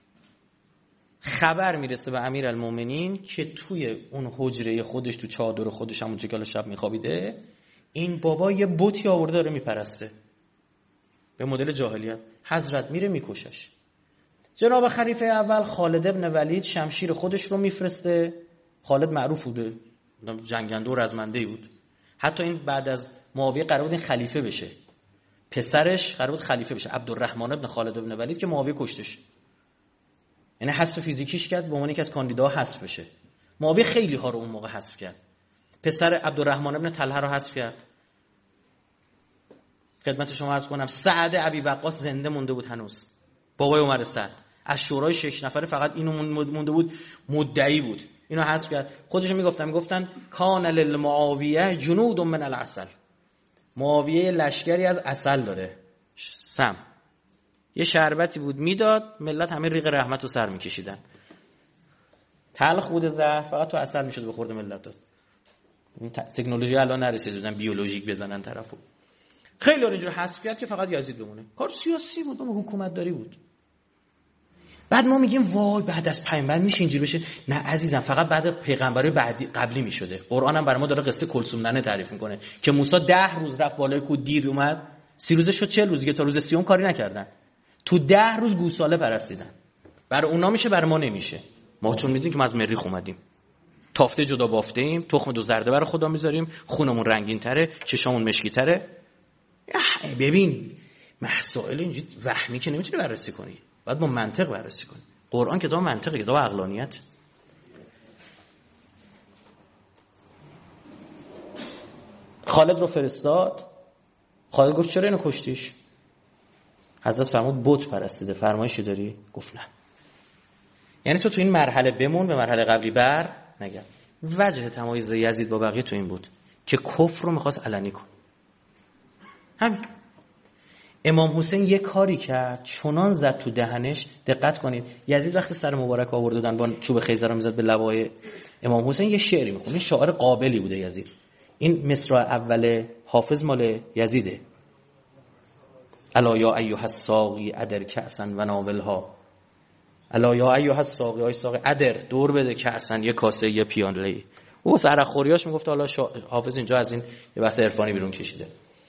خبر میرسه به امیرالمومنین که توی اون حجره خودش، تو چادر خودش، همون چه شب میخوابیده، این بابا یه بتی آورده داره میپرسته به مدل جاهلیت. حضرت میره میکشش. جناب خلیفه اول خالد ابن ولید شمشیر خودش رو میفرسته. خالد معروف بوده، جنگنده و رزمنده‌ای بود. حتی این بعد از معاویه قرار بود این خلیفه بشه، پسرش قرار بود خلیفه بشه، عبدالرحمن ابن خالد ابن ولید، که معاویه کشتش. یعنی حذف فیزیکیش کرد به عنوان یکی از کاندیداها حذف بشه. معاویه خیلی ها رو اون موقع حذف کرد. پسر عبدالرحمن ابن طلحه رو حذف کرد. خدمت شما عرض کنم سعد ابی وقاص زنده مونده بود هنوز، بابای عمر سعد. از شورای 6 نفره فقط اینو مونده بود، مدعی بود. اینو حذف کرد. خودشون میگفتن کان للمعاویه جنود من العسل. معاویه لشکری از عسل داره، سم. یه شربتی بود میداد، ملت همه ریق رحمت رو سر میکشیدن. تلخ بود زهر، فقط تو عسل میشد به خورد ملت داد. این تکنولوژی الان نرسیده بودن بیولوژیک بزنن طرفو. خیلی اینجوری حذف کرد که فقط یزید بمونه. کار سیاسی بود، حکومت داری بود. بعد ما میگیم وای بعد از پیامبر میشه اینجوری بشه. نه عزیزم، فقط بعد پیغمبرای قبلی میشده. قرآن هم برای ما داره قصه کلثوم ننه تعریف میکنه که موسی 10 روز رفت بالای کوه، دیر اومد، 30 روزه شد 40 روز دیگه، تا روز 30 کاری نکردن. تو 10 روز گوساله پرستیدن. برای اونا میشه، برای ما نمیشه. ما چون میدونیم که ما از مریخ اومدیم، تافته جدا بافته ایم، تخم دو زرده برای خدا میذاریم، خونمون رنگین تره، چشامون مشکی تره. ببین مسائل اینجوری وهمی که نمیتونی بررسی کنی، باید با منطق بررسی کنی. قرآن کتاب منطقه، کتاب عقلانیت. خالد رو فرستاد. خالد گفت چرا اینو کشتیش؟ حضرت فرمود بت پرستیده، فرمایشی داری؟ گفت نه. یعنی تو این مرحله بمون، به مرحله قبلی بر نگرد. وجه تمایز یزید با بقیه تو این بود که کفر رو میخواست علنی کن. همین. امام حسین یه کاری کرد چنان زد تو دهنش. دقت کنید یزید وقتی سر مبارک آوردن با چوب خیزر رو میزد به لبای امام حسین یه شعری میخوند. این شاعر قابلی بوده یزید. این مصرع اول حافظ مال یزیده. الا یا ایها الساقی ادر کأسا و ناولها، الا یا ایها الساقی، آی ساقی ادر دور بده کأسا، یه کاسه یه پیاله. او سر خوریاش میگفت. حالا حافظ اینجا از این یه بحث عرفانی بیرون کشیده.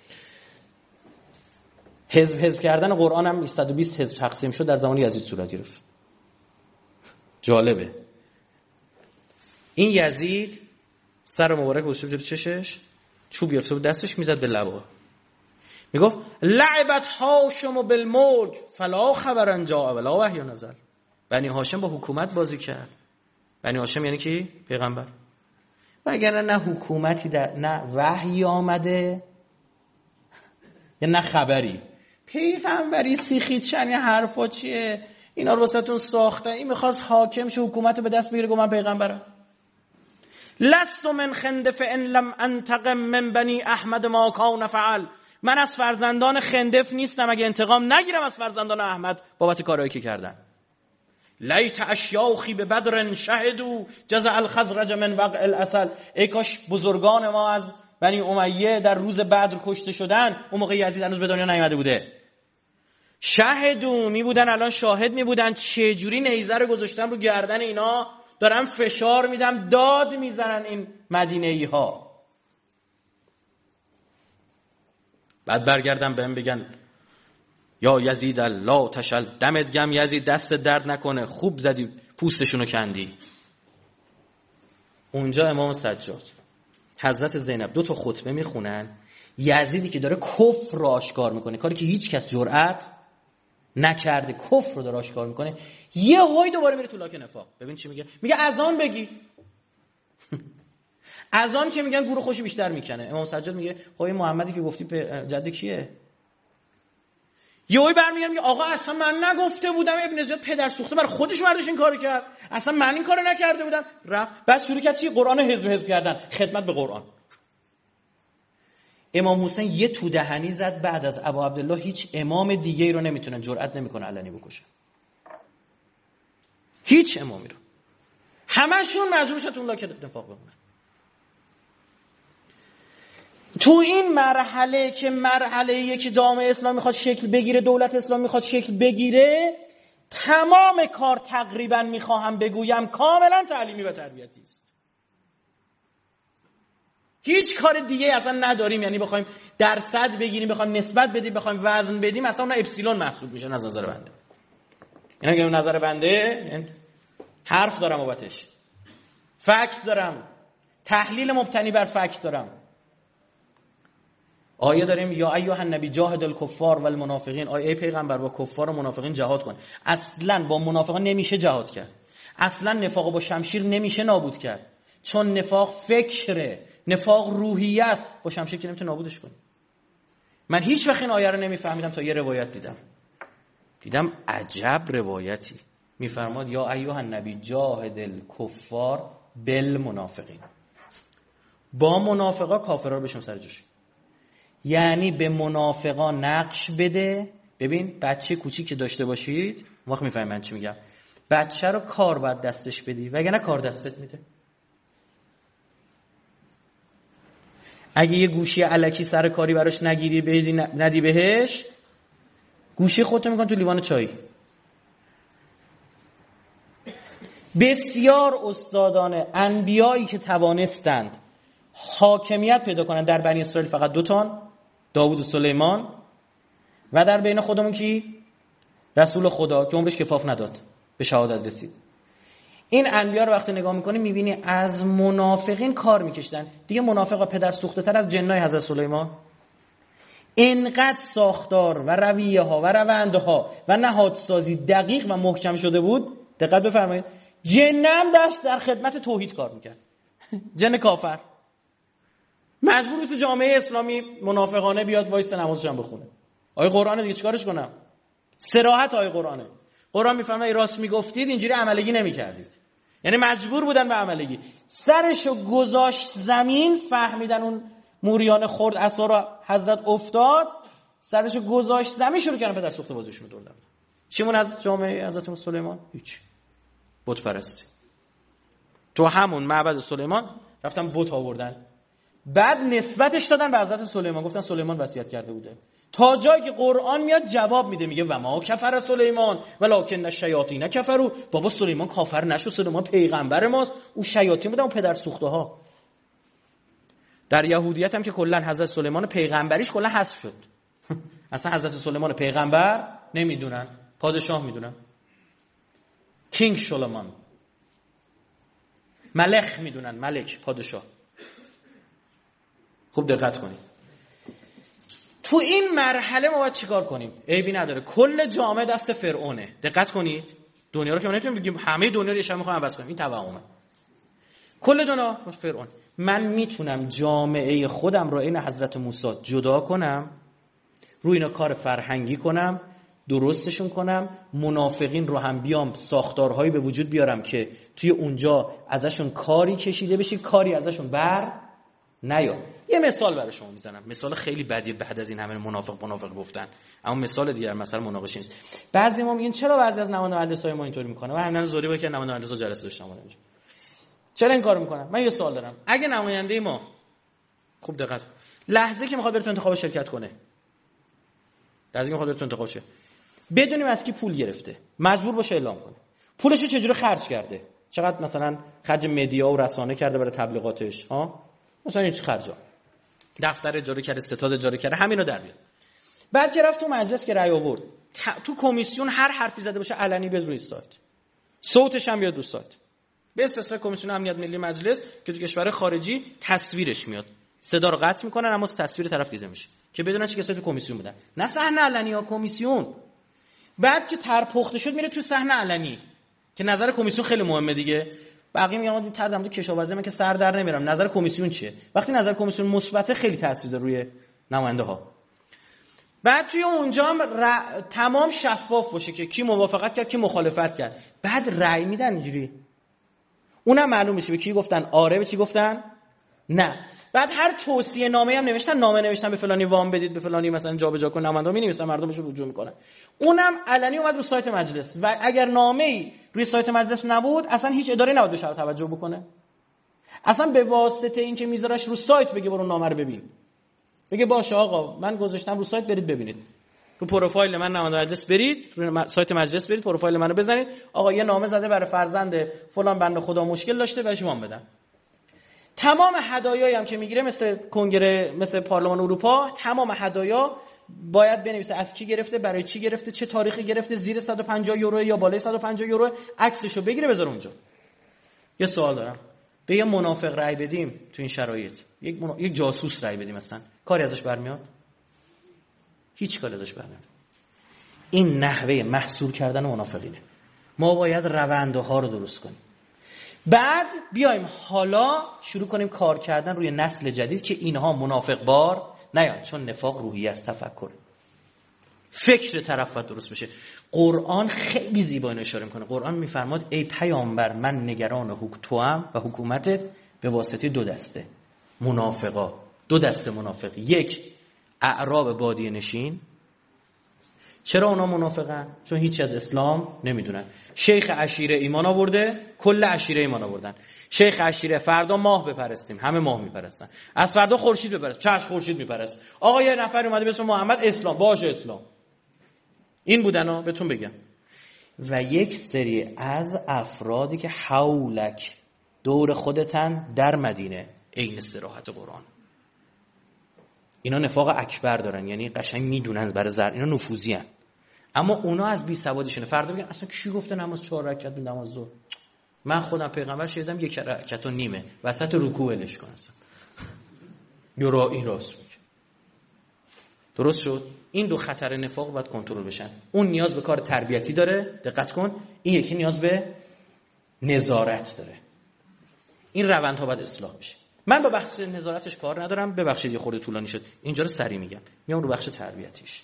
حزب کردن قرآن هم 120 حزب تقسیم شد در زمان یزید صورت گرفت. جالبه. این یزید سر مبارک گذاشته جلوی چشش، چوب گرفته بود دستش میزد به لبا، میگفت لعبت هاشم بالملک فلا خبر جاء ولا وحی نزل. بنی هاشم با حکومت بازی کرد. بنی هاشم یعنی کی؟ پیغمبر. وگرنه نه حکومتی نه وحی آمده یا نه خبری. پیغمبری سیخید شنی حرفا چیه؟ اینا رو واسهتون ساختن. این میخواست حاکم شه حکومت به دست بگیره. گفت من پیغمبرم. لست من خندف ان لم انتقم من بنی احمد ما کان فعل. من از فرزندان خندف نیستم اگه انتقام نگیرم از فرزندان احمد بابت کارهایی که کردن. لیت اشیاخی به بدر شهدوا جزع الخزرج من وقع الاسل. ای کاش بزرگان ما از بنی امیه در روز بدر کشته شدن. اون موقع یزید هنوز به دنیا نیامده بوده. شهدوا می بودن، الان شاهد می بودن چه جوری نیزه رو گذاشتم رو گردن اینا، دارم فشار میدم، داد میزنن این مدینه‌ای ها. بعد برگردم بهم بگن یا یزید الله تشل، دمت گم یزید، دست درد نکنه، خوب زدی پوستشونو کندی. اونجا امام سجاد حضرت زینب 2 خطبه میخونن. یزیدی که داره کفر رو آشکار میکنه، کاری که هیچ کس جرأت نکرده، کفر رو داره آشکار میکنه، یه هوی دوباره میره تو لاک نفاق. ببین چی میگه؟ میگه اذان بگی. اذان که میگن گور خوشی بیشتر میکنه. امام سجاد میگه خب این محمدی که گفتی جد کیه؟ یهویی برمیگردم میگه آقا اصلا من نگفته بودم. ابن زیاد پدر سوخته برای خودش مردش این کارو کرد، اصلا من این کارو نکرده بودم. رفت بعد شروع کرد چی؟ قرآن حزب کردن، خدمت به قرآن. امام حسین یه تو دهنی زد بعد از ابو عبدالله هیچ امام دیگه ای رو نمیتونه، جرئت نمیکنه علنی بکشه. هیچ امامی رو. همشون مجبور شدن اون لاک نفاق بمونن. تو این مرحله که مرحله‌ایه که دامه اسلام میخواد شکل بگیره، دولت اسلام میخواد شکل بگیره، تمام کار تقریبا میخواهم بگویم کاملا تعلیمی و تربیتی است. هیچ کار دیگه اصلا نداریم. یعنی بخوایم درصد بگیریم، بخوایم نسبت بدیم، بخوایم وزن بدیم، اصلا اون اپسیلون محسوب میشه از نظر بنده. اینا که نظر بنده حرف دارم بابتش، فکت دارم، تحلیل مبتنی بر فکت دارم. آیه داریم یا ایها النبی جاهد الکفار و المنافقین. آیه ای پیغمبر با کفار و منافقین جهاد کن. اصلا با منافقان نمیشه جهاد کرد. اصلا نفاق با شمشیر نمیشه نابود کرد، چون نفاق فکره، نفاق روحیه است. با شمشیر که نمیتونه نابودش کنی. من هیچ وقت این آیه رو نمیفهمیدم تا یه روایت دیدم عجب روایتی. میفرماد یا ایها النبی جاهد الکفار بالمنافقین. با منافقا کافرا رو بشون سر جاش. یعنی به منافقا نقش بده. ببین بچه کوچیک که داشته باشید، وقت میفهمید من چی میگم. بچه رو کار باید دستش بدی، وگرنه کار دستت میده. اگه یه گوشی الکی سر کاری براش نگیری ندی بهش، گوشی خودتو میکن تو لیوان چای. بسیار استادان انبیایی که توانستند حاکمیت پیدا کنن در بنی اسرائیل فقط 2 تان، داوود و سلیمان، و در بین خودمون کی؟ رسول خدا که عمرش کفاف نداد، به شهادت رسید. این انبیا رو وقتی نگاه میکنی میبینی از منافقین کار میکشیدن. دیگه منافقا پدر سوخته تر از جنای حضرت سلیمان. اینقدر ساختار و رویه ها و روندها و نهادسازی دقیق و محکم شده بود. دقت بفرمایید جنم داشت در خدمت توحید کار میکرد. جن کافر مجبور بود تو جامعه اسلامی منافقانه بیاد وایسته نمازش هم بخونه. آیه قرآن دیگه چیکارش کنم؟ صراحت آیه قرآنه. قرآن میفرماید ای راست میگفتید اینجوری عملگی نمیکردید. یعنی مجبور بودن به عملگی. سرشو گذاشت زمین، فهمیدن اون موریان خورد عصا رو حضرت افتاد، سرش گذاشت زمین، شروع کردن پدر سوخته بازیشون رو دور دادن. چیمون از جامعه حضرت سلیمان؟ هیچ. بت پرستی. تو همون معبد سلیمان رفتن بت آوردن، بعد نسبتش دادن به حضرت سلیمان، گفتن سلیمان وصیت کرده بوده. تا جایی که قرآن میاد جواب میده، میگه و ما کفر سلیمان ولکن الشیاطین کفروا. بابا سلیمان کافر نشد، سلیمان پیغمبر ماست، او شیاطین بودن، اون پدر سوخته ها. در یهودیت هم که کلا حضرت سلیمان پیغمبریش کلا حذف شد. اصلا حضرت سلیمان پیغمبر نمیدونن، پادشاه میدونن. کینگ سلیمان، ملک میدونن، ملک، پادشاه. خوب دقت کنید. تو این مرحله ما باید چیکار کنیم؟ عیبی نداره، کل جامعه دست فرعونه. دقت کنید، دنیا رو که ما نمیتونیم بگیم همه دنیا رو یه شب میخوام عوض کنیم، این توهمه. کل دنیا فرعون. من میتونم جامعه خودم رو این حضرت موسی جدا کنم، روی اینا کار فرهنگی کنم، درستشون کنم، منافقین رو هم بیام ساختارهایی به وجود بیارم که توی اونجا ازشون کاری کشیده بشه، کاری ازشون بر نیاد. یه مثال برای شما میزنم، مثال خیلی بدیه بعد از این همه منافق گفتن، اما مثال دیگر مثلا مناقشه نیست. بعضی ما میگن چرا بعضی از نماینده مجلس‌های ما اینطوری میکنه؟ من همین زوری با که نماینده مجلس جلسه داشتم اونجا. چرا این کارو میکنن؟ من یه سوال دارم. اگه نماینده ما، خوب دقت، لحظه که میخواد بره تو انتخاب شرکت کنه، لحظه که میخواد بره تو انتخاب شه، بدونیم از کی پول گرفته، مجبور باشه اعلام کنه. پولشو چجوری خرج کرده؟ چقدر مثلا خرج مدیا و رسانه کرده برای تبلیغاتش، ها؟ مثلا این خرجا، دفتر اجاره کرده، ستاد اجاره کرده، همینا در بیاد. بعد که رفت تو مجلس که رأی آورد، تو کمیسیون هر حرفی زده باشه علنی بیاد روی سایت، صوتش هم بیاد رو سایت. به استثنای کمیسیون امنیت ملی مجلس که تو کشور خارجی تصویرش میاد، صدا رو قطع میکنن اما تصویر طرف دیده میشه که بدونن چه کسایی تو کمیسیون بودن، نه صحنه علنی ها، کمیسیون. بعد که تر پخته شد میره تو صحنه علنی که نظر کمیسیون خیلی مهمه دیگه. بقیه میگن آقا تر دارم تو کشاورزی، من که سر در نمیارم، نظر کمیسیون چیه؟ وقتی نظر کمیسیون مثبته خیلی تاثیر داره روی نماینده ها. بعد توی اونجا هم تمام شفاف باشه که کی موافقت کرد کی مخالفت کرد، بعد رأی میدن اینجوری، اونم معلوم میشه به کی گفتن آره به کی گفتن نه. بعد هر توصیه نامه هم نوشتن، نامه نوشتن به فلانی وام بدید، به فلانی مثلا جابجا کن، نماینده می نویسن، مردمش رو رجوع میکنن. اونم علنی اومد رو سایت مجلس و اگر نامه‌ای روی سایت مجلس نبود اصلا هیچ اداره نباید بهش توجه بکنه. اصلا به واسطه این که میذارش رو سایت بگه برو نامه رو ببین، بگه باشه آقا من گذاشتم رو سایت برید ببینید، رو پروفایل من نماینده مجلس برید، رو سایت مجلس برید، پروفایل منو بزنید، آقا یه نامه زده برای فرزند فلان بنده خدا مشکل داشته بهش وام بدن. تمام هدایایی هم که میگیره مثل کنگره، مثل پارلمان اروپا، تمام هدایا باید بنویسه از کی گرفته، برای چی گرفته، چه تاریخی گرفته، زیر 150 یورو یا بالای 150 یورو، عکسشو بگیره بذاره اونجا. یه سوال دارم، به یه منافق رأی بدیم تو این شرایط، یک جاسوس رأی بدیم مثلا، کاری ازش برمیاد؟ هیچ کاری ازش برمیاد. این نحوه محصور کردن منافقینه. ما باید روندها رو درست کنیم، بعد بیایم حالا شروع کنیم کار کردن روی نسل جدید که اینها منافق بار نیان، چون نفاق روحی از تفکر، فکر طرف باید درست بشه. قرآن خیلی زیبا اینو اشاره میکنه. قرآن میفرماد ای پیامبر من نگران توام و حکومتت به واسطه دو دسته منافقا، دو دسته منافق، یک اعراب بادیه نشین. چرا اونا منافقن؟ چون هیچی از اسلام نمیدونن. شیخ عشیره ایمان آورده، کل عشیره ایمان آوردن. شیخ عشیره فردا ماه بپرستیم، همه ماه میپرستن. از فردا خورشید بپرست، چشم خورشید میپرست. آقا یه نفر اومده به اسم محمد، اسلام باشه اسلام. این بودنا بهتون بگم. و یک سری از افرادی که حولک دور خودتن در مدینه، عین صراحت قرآن، اینا نفاق اکبر دارن، یعنی قشنگ میدونن برای زر اینا نفوذی ان، اما اونا از بی سوادیشونه. فردا بگن اصلا کی گفته نماز 4 رکعت نماز ظهر؟ من خودم پیغمبر شنیدم 1 رکعت و نیمه وسط رکوع ولش کن اصلا. یورا این راست میگه. درست شد؟ این دو خطر نفاق باید کنترل بشن. اون نیاز به کار تربیتی داره، دقت کن. این یکی نیاز به نظارت داره. این روندها باید اصلاح بشه. من با بخش نظارتش کار ندارم، ببخشید یه خورده طولانی شد، اینجا رو سریع میگم، میام رو بخش تربیتیش.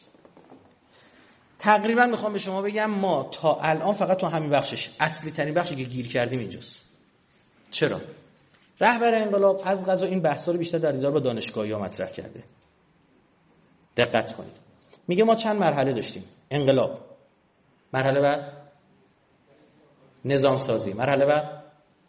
تقریبا میخوام به شما بگم ما تا الان فقط تو همین بخشش، اصلی ترین بخشی که گیر کردیم اینجاست. چرا؟ رهبر انقلاب از قضا این بحثا رو بیشتر در دیدار با دانشگاهی‌ها مطرح کرده. دقت کنید. میگه ما چند مرحله داشتیم. انقلاب، مرحله بعد نظام سازی، مرحله بعد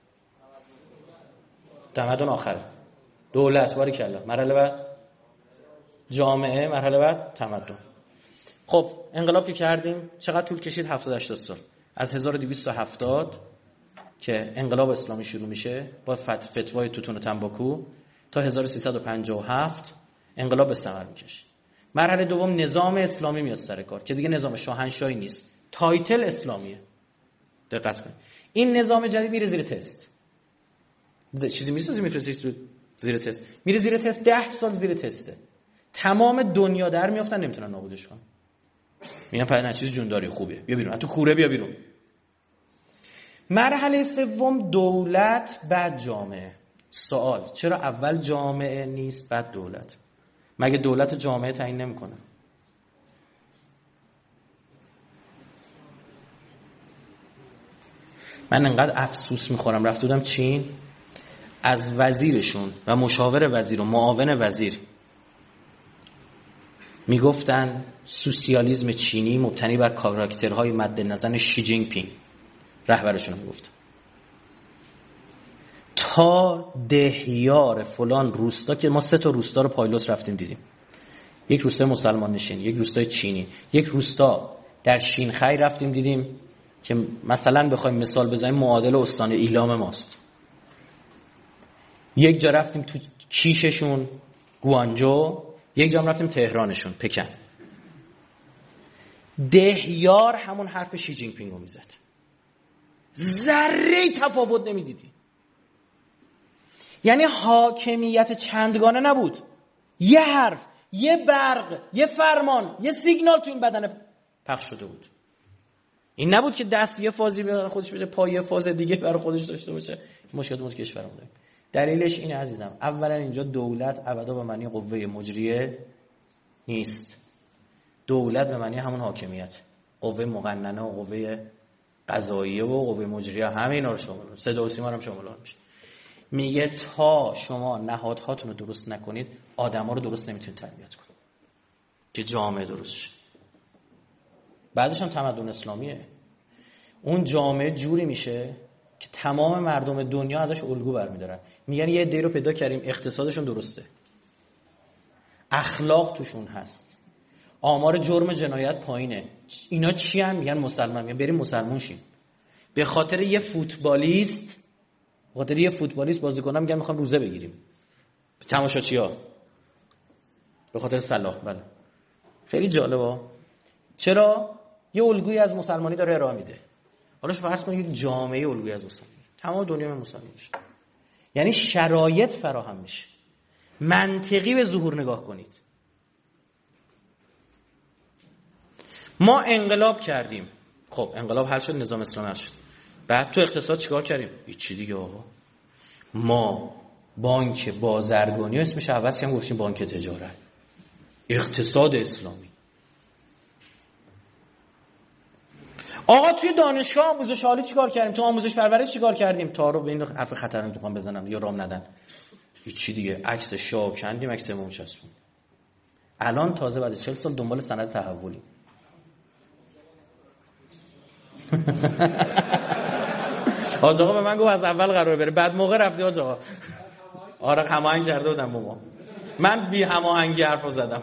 تمدن، آخره دولت، باریکلا، مرحله بعد جامعه، مرحله بعد تمدن. خب انقلاب که کردیم چقدر طول کشید؟ 70-80 سال. از 1270 که انقلاب اسلامی شروع میشه با فتوای توتون و تنباکو تا 1357 انقلاب به ثمر میکشه. مرحله دوم نظام اسلامی میاد سر کار که دیگه نظام شاهنشاهی نیست، تایتل اسلامیه. دقت کنید این نظام جدید میره زیر تست. چیزی میفرستی زیر تست، میره زیر تست، 10 سال زیر تسته. تمام دنیا در میافتن، نمیتونن نابودش کنن. میگن پس چیز جونداری خوبه، بیا بیرون، تو کوره بیا بیرون. مرحله سوم دولت بعد جامعه. سوال چرا اول جامعه نیست بعد دولت؟ مگه دولت جامعه تعیین نمیکنه؟ من انقدر افسوس میخورم، رفته بودم چین، از وزیرشون و مشاور وزیر و معاون وزیر میگفتن سوسیالیسم چینی مبتنی بر کاراکترهای مد نظر شی جینگ پینگ، رهبرشون میگفت. تا دهیار فلان روستا که ما 3 تا روستا رو پایلوت رفتیم دیدیم، یک روستای مسلمان نشین، یک روستای چینی، یک روستا در شینخای رفتیم دیدیم که مثلا بخوایم مثال بزنیم معادل استان ایلام ماست. یک جا رفتیم تو کیششون گوانجو، یک جا رفتیم تهرانشون پکن. دهیار همون حرف شی جینگ پینگ رو میزد، ذره تفاوت نمیدیدی. یعنی حاکمیت چندگانه نبود، یه حرف، یه برق، یه فرمان، یه سیگنال تو این بدن پخش شده بود. این نبود که دست یه فازی برای خودش بده، پای یه فاز دیگه برای خودش داشته باشه. مشکلات کشورمون داریم. دلیلش اینه عزیزم، اولا اینجا دولت ابدا به معنی قوه مجریه نیست. دولت به معنی همون حاکمیت، قوه مقننه و قوه قضاییه و قوه مجریه، همه اینا رو شامل، صدا و سیما هم شامل میشه. میگه تا شما نهادهاتون رو درست نکنید، آدما رو درست نمیتونید تربیت کنید که جامعه درست شه. بعدش هم تمدن اسلامیه. اون جامعه جوری میشه که تمام مردم دنیا ازش الگو برمیدارن. میگن یه عده‌ای رو پیدا کردیم اقتصادشون درسته، اخلاق توشون هست، آمار جرم جنایت پایینه. اینا چی هم؟ میگن مسلمان. میگن بریم مسلمون شیم. به خاطر یه فوتبالیست بازیکن‌ها میگن میخوام روزه بگیریم. تماشاچی‌ها به خاطر صلاح. بله خیلی جالبه. چرا؟ یه الگویی از مسلمانی داره ارائه میده. حالا فرض کنید یک جامعه الگویی از مسلمانی، تمام دنیا مسلمان میشه. یعنی شرایط فراهم میشه. منطقی به ظهور نگاه کنید. ما انقلاب کردیم. خب انقلاب حل شد، نظام اسلامی حل شد. بعد تو اقتصاد چیکار کردیم؟ هیچ دیگه آقا. ما بانک بازرگانی اسمش عوض کردیم، گفتیم بانک تجارت. اقتصاد اسلامی. آقا توی دانشگاه آموزش عالی چیکار کردیم؟ تو آموزش پرورش چیکار کردیم؟ تا رو به این حرف خطرناک میخوام بزنم یا رام ندن. هیچ دیگه. عکس شاه کندیم، عکس امام چسبون. الان تازه بعد 40 سال دنبال سند تحولی. حاج آقا به من گفت از اول قرار بره، بعد موقع رفتی حاج آقا. آره هماهنگ کرده بودم با ما. من بی هماهنگی حرفو زدم.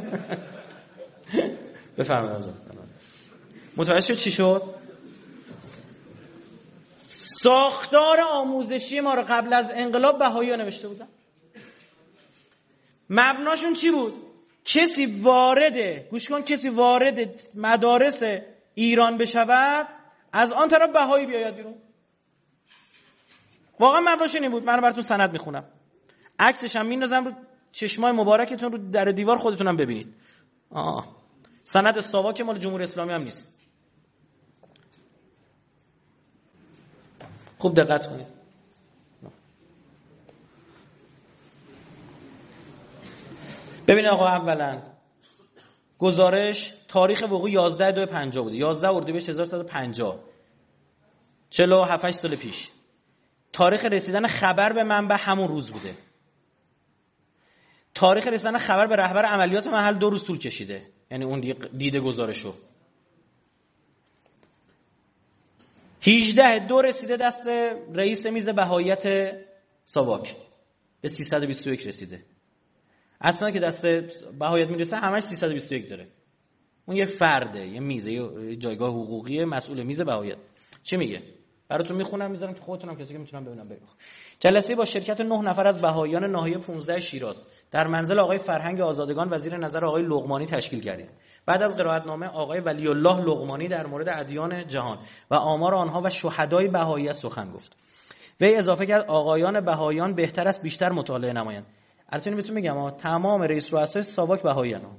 بفرمایید حاج آقا. متوجه چی شد؟ ساختار آموزشی ما رو قبل از انقلاب بهائی‌ها نوشته بودن. مبناشون چی بود؟ کسی وارد مدارس ایران بشود، از آن طرف بهایی بیاید بیرون. واقعا مبناشون این بود. من براتون سند میخونم، عکسش هم میندازم رو چشمای مبارکتون، رو در دیوار خودتونم ببینید. سند ساواک مال جمهوری اسلامی هم نیست. خوب دقت کنید. ببینید آقا، اولا گزارش تاریخ وقوع 11/2/50 بوده. 11 اردیبهشت 1150، 47 سال پیش. تاریخ رسیدن خبر به منبع همون روز بوده. تاریخ رسیدن خبر به رهبر عملیات محل 2 روز طول کشیده. یعنی اون دیده گزارشو 18 رسیده دست رئیس میز بهاییت ساواک به 321 رسیده. اصلا که دست بهاییت میرسه همش 321 داره. اون یه فرده، یه میزه، یه جایگاه حقوقی مسئول میز بهاییت. چی میگه؟ براتون میخونم میذارم تو خودتونم کسی که میتونم ببینم بگم. جلسه با شرکت 9 نفر از بهاییان ناحیه 15 شیراز در منزل آقای فرهنگ آزادگان و زیر نظر آقای لقمانی تشکیل گردید. بعد از قرائتنامه آقای ولی الله لقمانی در مورد ادیان جهان و آمار آنها و شهدای بهایی سخن گفت. وی اضافه کرد آقایان بهاییان بهتر است بیشتر مطالعه نمایند. البته بهتون میگم تمام رئیس رؤسای ساواک بهاییان.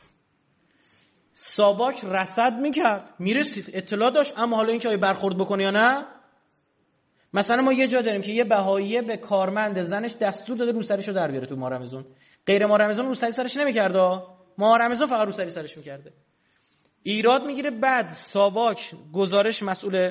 ساواک رصد میکرد، میرسید اطلاع داشت، اما حالا اینکه آیا برخورد بکنه یا نه. مثلا ما یه جا داریم که یه بهایی به کارمند زنش دستور داده روسریشو در بیاره تو ماه رمضان. غیر ماه رمضان روسری سرش نمیکرده، ماه رمضان فقط روسری سرش میکرده. ایراد میگیره. بعد ساواک گزارش مسئول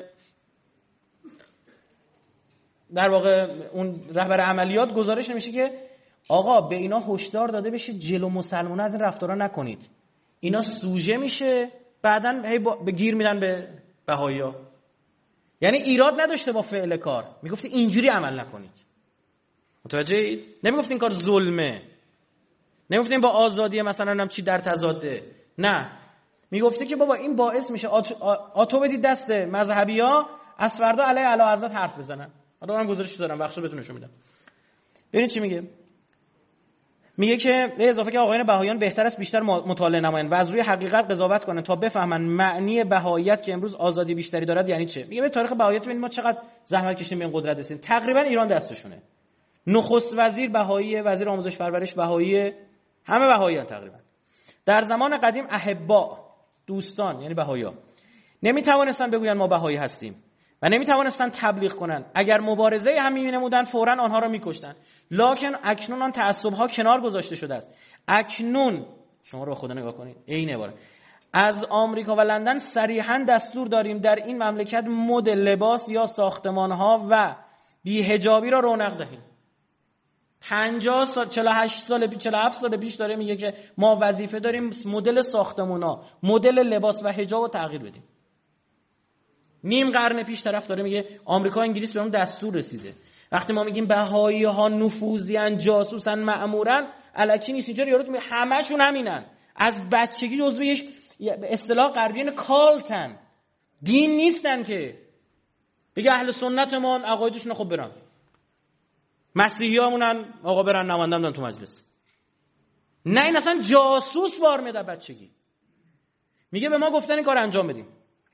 در واقع اون رهبر عملیات گزارش نمیشه که آقا به اینا هشدار داده بشه جلو مسلمان‌ها از این رفتارا نکنید. اینا سوژه میشه، بعدن به گیر میدن به بهایی‌ها. یعنی ایراد نداشته با فعل کار، میگفت اینجوری عمل نکنید. متوجهید؟ نمیگفت این کار ظلمه، نمیگفت این با آزادی مثلا نمیدونم چی در تضاده، نه، میگفته که بابا این باعث میشه آتو بدید دست مذهبی‌ها از فردا علیه اعلیحضرت حرف بزنن. حالا من گزارش دارم بخشو بهتون نشون میدم. ببینید چی میگه. میگه که به اضافه که آقایان بهاییان بهتر است بیشتر مطالعه نمایند و از روی حقیقت قضاوت کنند تا بفهمن معنی بهاییت که امروز آزادی بیشتری دارد یعنی چه. میگه به تاریخ بهاییت ببینید ما چقدر زحمت کشیدیم به این قدرت رسیدیم. تقریبا ایران دستشونه. نخست وزیر بهایی، وزیر آموزش پرورش بهایی، همه بهاییان تقریبا. در زمان قدیم احبا، دوستان یعنی بهایی‌ها، نمیتوانستن بگویند ما بهایی هستیم و نمیتوانستن تبلیغ کنن. اگر مبارزه هم می‌نمودند فوراً آنها را می‌کشتند. لکن اکنون آن تعصب‌ها کنار گذاشته شده است. اکنون شما رو خدا نگاه کنید، این عباره از آمریکا و لندن صریحاً دستور داریم در این مملکت مد لباس یا ساختمان‌ها و بی‌حجابی را رونق دهیم. 50 سال 48 سال 47 سال پیش داره میگه که ما وظیفه داریم مدل ساختمونا، مدل لباس و حجاب رو تغییر بدیم. نیم قرن پیش طرف داره میگه آمریکا و انگلیس بهمون دستور رسیده. وقتی ما میگیم بهایی ها نفوذیان، جاسوسن، مأمورن، الکی نیست. اینجا یارو میگه همشون همینن. از بچگی جزو یک اصطلاح غربیان کالتن. دین نیستن که بگه اهل سنت ما عقایدشون خب برن. مسیحیامونن آقا برن نمایندم دادن تو مجلس. نه این اصلا جاسوس بار میده بچگی. میگه به ما گفتن این کار انجام بدیم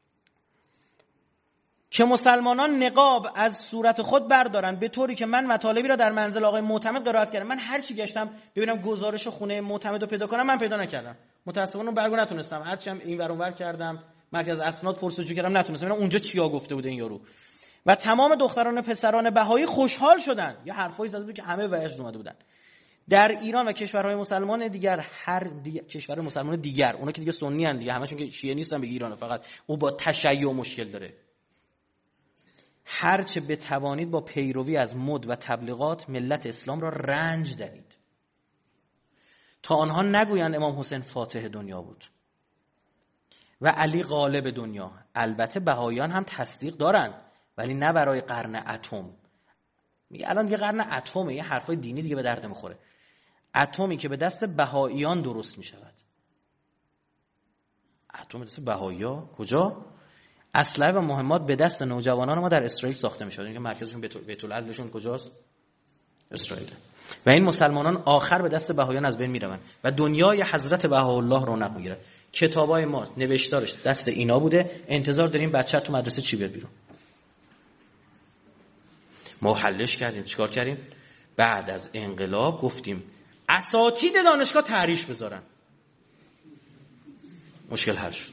که مسلمانان نقاب از صورت خود بردارن، به طوری که من مطالبی را در منزل آقای معتمد قرائت کردم. من هر چی گشتم ببینم گزارش خونه معتمد رو پیدا کنم، من پیدا نکردم. متاسفانه برگو نتونستم. هر چی هم این ور اون ور کردم، مرکز اسناد پرسجو کردم، نتونستم ببینم اونجا چیا گفته بوده این یارو. و تمام دختران و پسران بهایی خوشحال شدن. یه حرفایی زده بود که همه وجد اومده بودن. در ایران و کشورهای مسلمان دیگر، کشورهای مسلمان دیگر، اونا که دیگه سنی ان دیگه، همشون که شیعه نیستن، به ایران فقط او با تشیع مشکل داره. هرچه بتوانید با پیروی از مد و تبلیغات ملت اسلام را رنج دهید تا آنها نگویند امام حسین فاتح دنیا بود و علی غالب دنیا. البته بهاییان هم تصدیق دارند ولی نه برای قرن اتم. میگه الان یه قرن اتمه، یه حرفای دینی دیگه به درد میخوره. اتمی که به دست بهاییان درست میشود. اتم به دست بهایی‌ها کجا؟ اسلحه و مهمات به دست نوجوانان ما در اسرائیل ساخته میشد. اینکه مرکزشون بیت العدلشون کجاست؟ اسرائیل. و این مسلمانان آخر به دست بهاییان از بین میروند و دنیای حضرت بهاءالله رونق میگیره. کتابای ما نوشتارش دست اینا بوده. انتظار داریم بچه تو مدرسه چی بیاد بیرون. ما حلش کردیم. چیکار کردیم؟ بعد از انقلاب گفتیم اساتید دانشگاه تحریش بذارن. مشکل حل شد.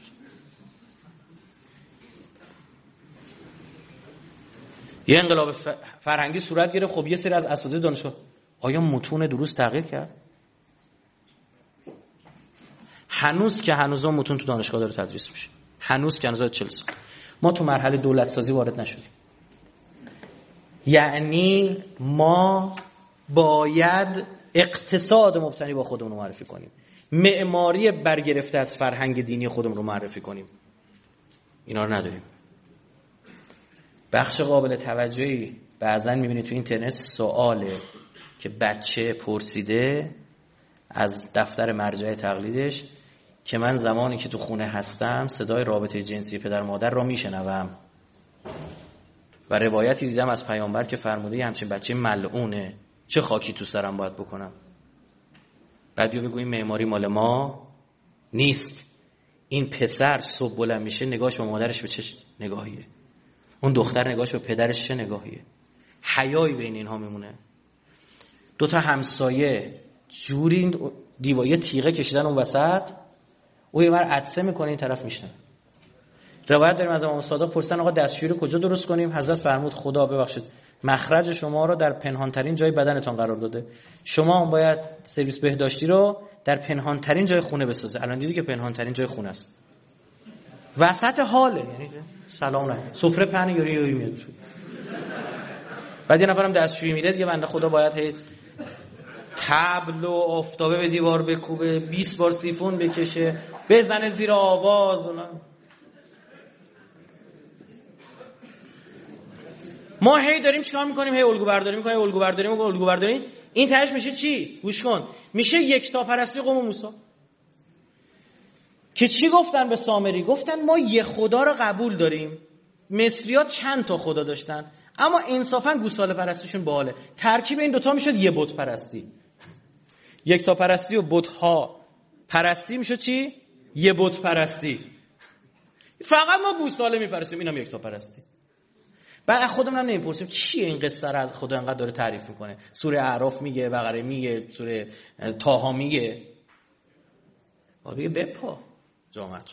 یه انقلاب فرهنگی صورت گرفت. خب یه سری از اساتید دانشگاه آیا متون دروس تغییر کرد؟ هنوز که هنوزا متون تو دانشگاه داره تدریس میشه. هنوز که هنوزا 40 سال. ما تو مرحله دولت سازی وارد نشدیم. یعنی ما باید اقتصاد مبتنی با خودمون معرفی کنیم. معماری برگرفته از فرهنگ دینی خودمون رو معرفی کنیم. اینا رو نداریم. بخش قابل توجهی بعضا میبینید تو اینترنت سواله که بچه پرسیده از دفتر مرجع تقلیدش که من زمانی که تو خونه هستم صدای رابطه جنسی پدر مادر را میشنوم و روایتی دیدم از پیامبر که فرموده همچین بچه ملعونه، چه خاکی تو سرم باید بکنم؟ بعد بگو این معماری مال ما نیست. این پسر صبح بلند میشه نگاهش به مادرش به چه نگاهیه؟ اون دختر نگاهش به پدرش چه نگاهیه؟ حیایی بین اینها میمونه. دو تا همسایه جوری دیواری تیغه کشیدن اون وسط، او یه بار عطسه میکنه این طرف میشنه. روایت داریم از امام صادق پرسیدن آقا دستشویی رو کجا درست کنیم؟ حضرت فرمود خدا ببخشید مخرج شما رو در پنهانترین جای بدنتان قرار داده، شما هم باید سرویس بهداشتی رو در پنهانترین جای خونه بسازه. الان دیدی که پنهانترین جای خونه است، وسط حاله، یعنی سلام علیکم سفره پهن یوری میاد. بعد یه نفرم دستشویی میره دیگه بنده خدا باید هی تبل و آفتابه به دیوار بکوبه، 20 بار سیفون بکشه، بزنه زیر آواز. ما هی داریم چیکار میکنیم؟ هی الگو برداری میکنیم، الگو برداری. این تهش میشه چی؟ گوش کن، میشه یکتاپرستی قوم موسی. که چی گفتن به سامری؟ گفتن ما یه خدا رو قبول داریم. مصری‌ها چند تا خدا داشتن اما انصافا گوساله پرستیشون باحاله. ترکیب این دوتا میشد یه بت پرستی. یکتاپرستی و بت‌ها پرستی میشد چی؟ یه بت پرستی. فقط ما گوساله میپرستیم، اینم یکتاپرستی. بعد خودمون هم نمیپرسیم چیه این قصه رو از خدا انقدر داره تعریف میکنه. سوره اعراف میگه، بقره میگه، سوره طه میگه. بابا بپا جامعتون.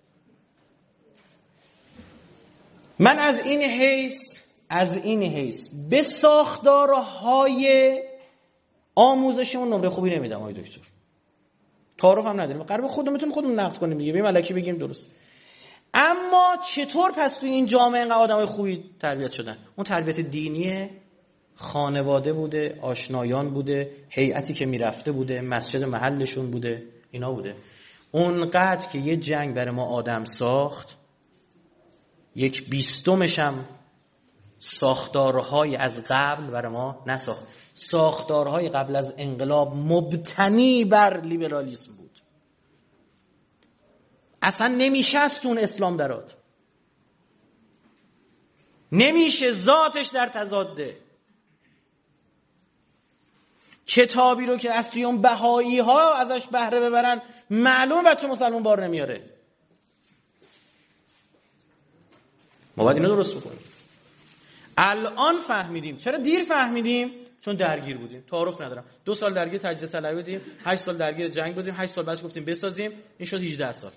من از این حیث به ساختارهای آموزشمون نمره خوبی نمیدم آقای دکتر. تعارف هم نداریم. قراره خودمون نقد کنیم دیگه، بریم الکی بگیم درست. اما چطور پس توی این جامعه اینقدر آدمای خوبی تربیت شدن؟ اون تربیت دینی خانواده بوده، آشنایان بوده، هیئتی که میرفته بوده، مسجد محلشون بوده، اینا بوده. اونقدر که یه جنگ برای ما آدم ساخت، 1/20 هم ساختارهای از قبل برای ما نساخت. ساختارهای قبل از انقلاب مبتنی بر لیبرالیسم بود. اصلا نمیشه از اون اسلام درات، نمیشه، ذاتش در تضاده. کتابی رو که از توی اون بهایی ها ازش بهره ببرن معلوم بچه مسلمان بار نمیاره. ما باید اینو درست بکنیم. الان فهمیدیم. چرا دیر فهمیدیم؟ چون درگیر بودیم. تعارف ندارم. 2 سال درگیر تجزیه طلبی بودیم، 8 سال درگیر جنگ بودیم، 8 سال بعدش گفتیم بسازیم، این شد 18 سال.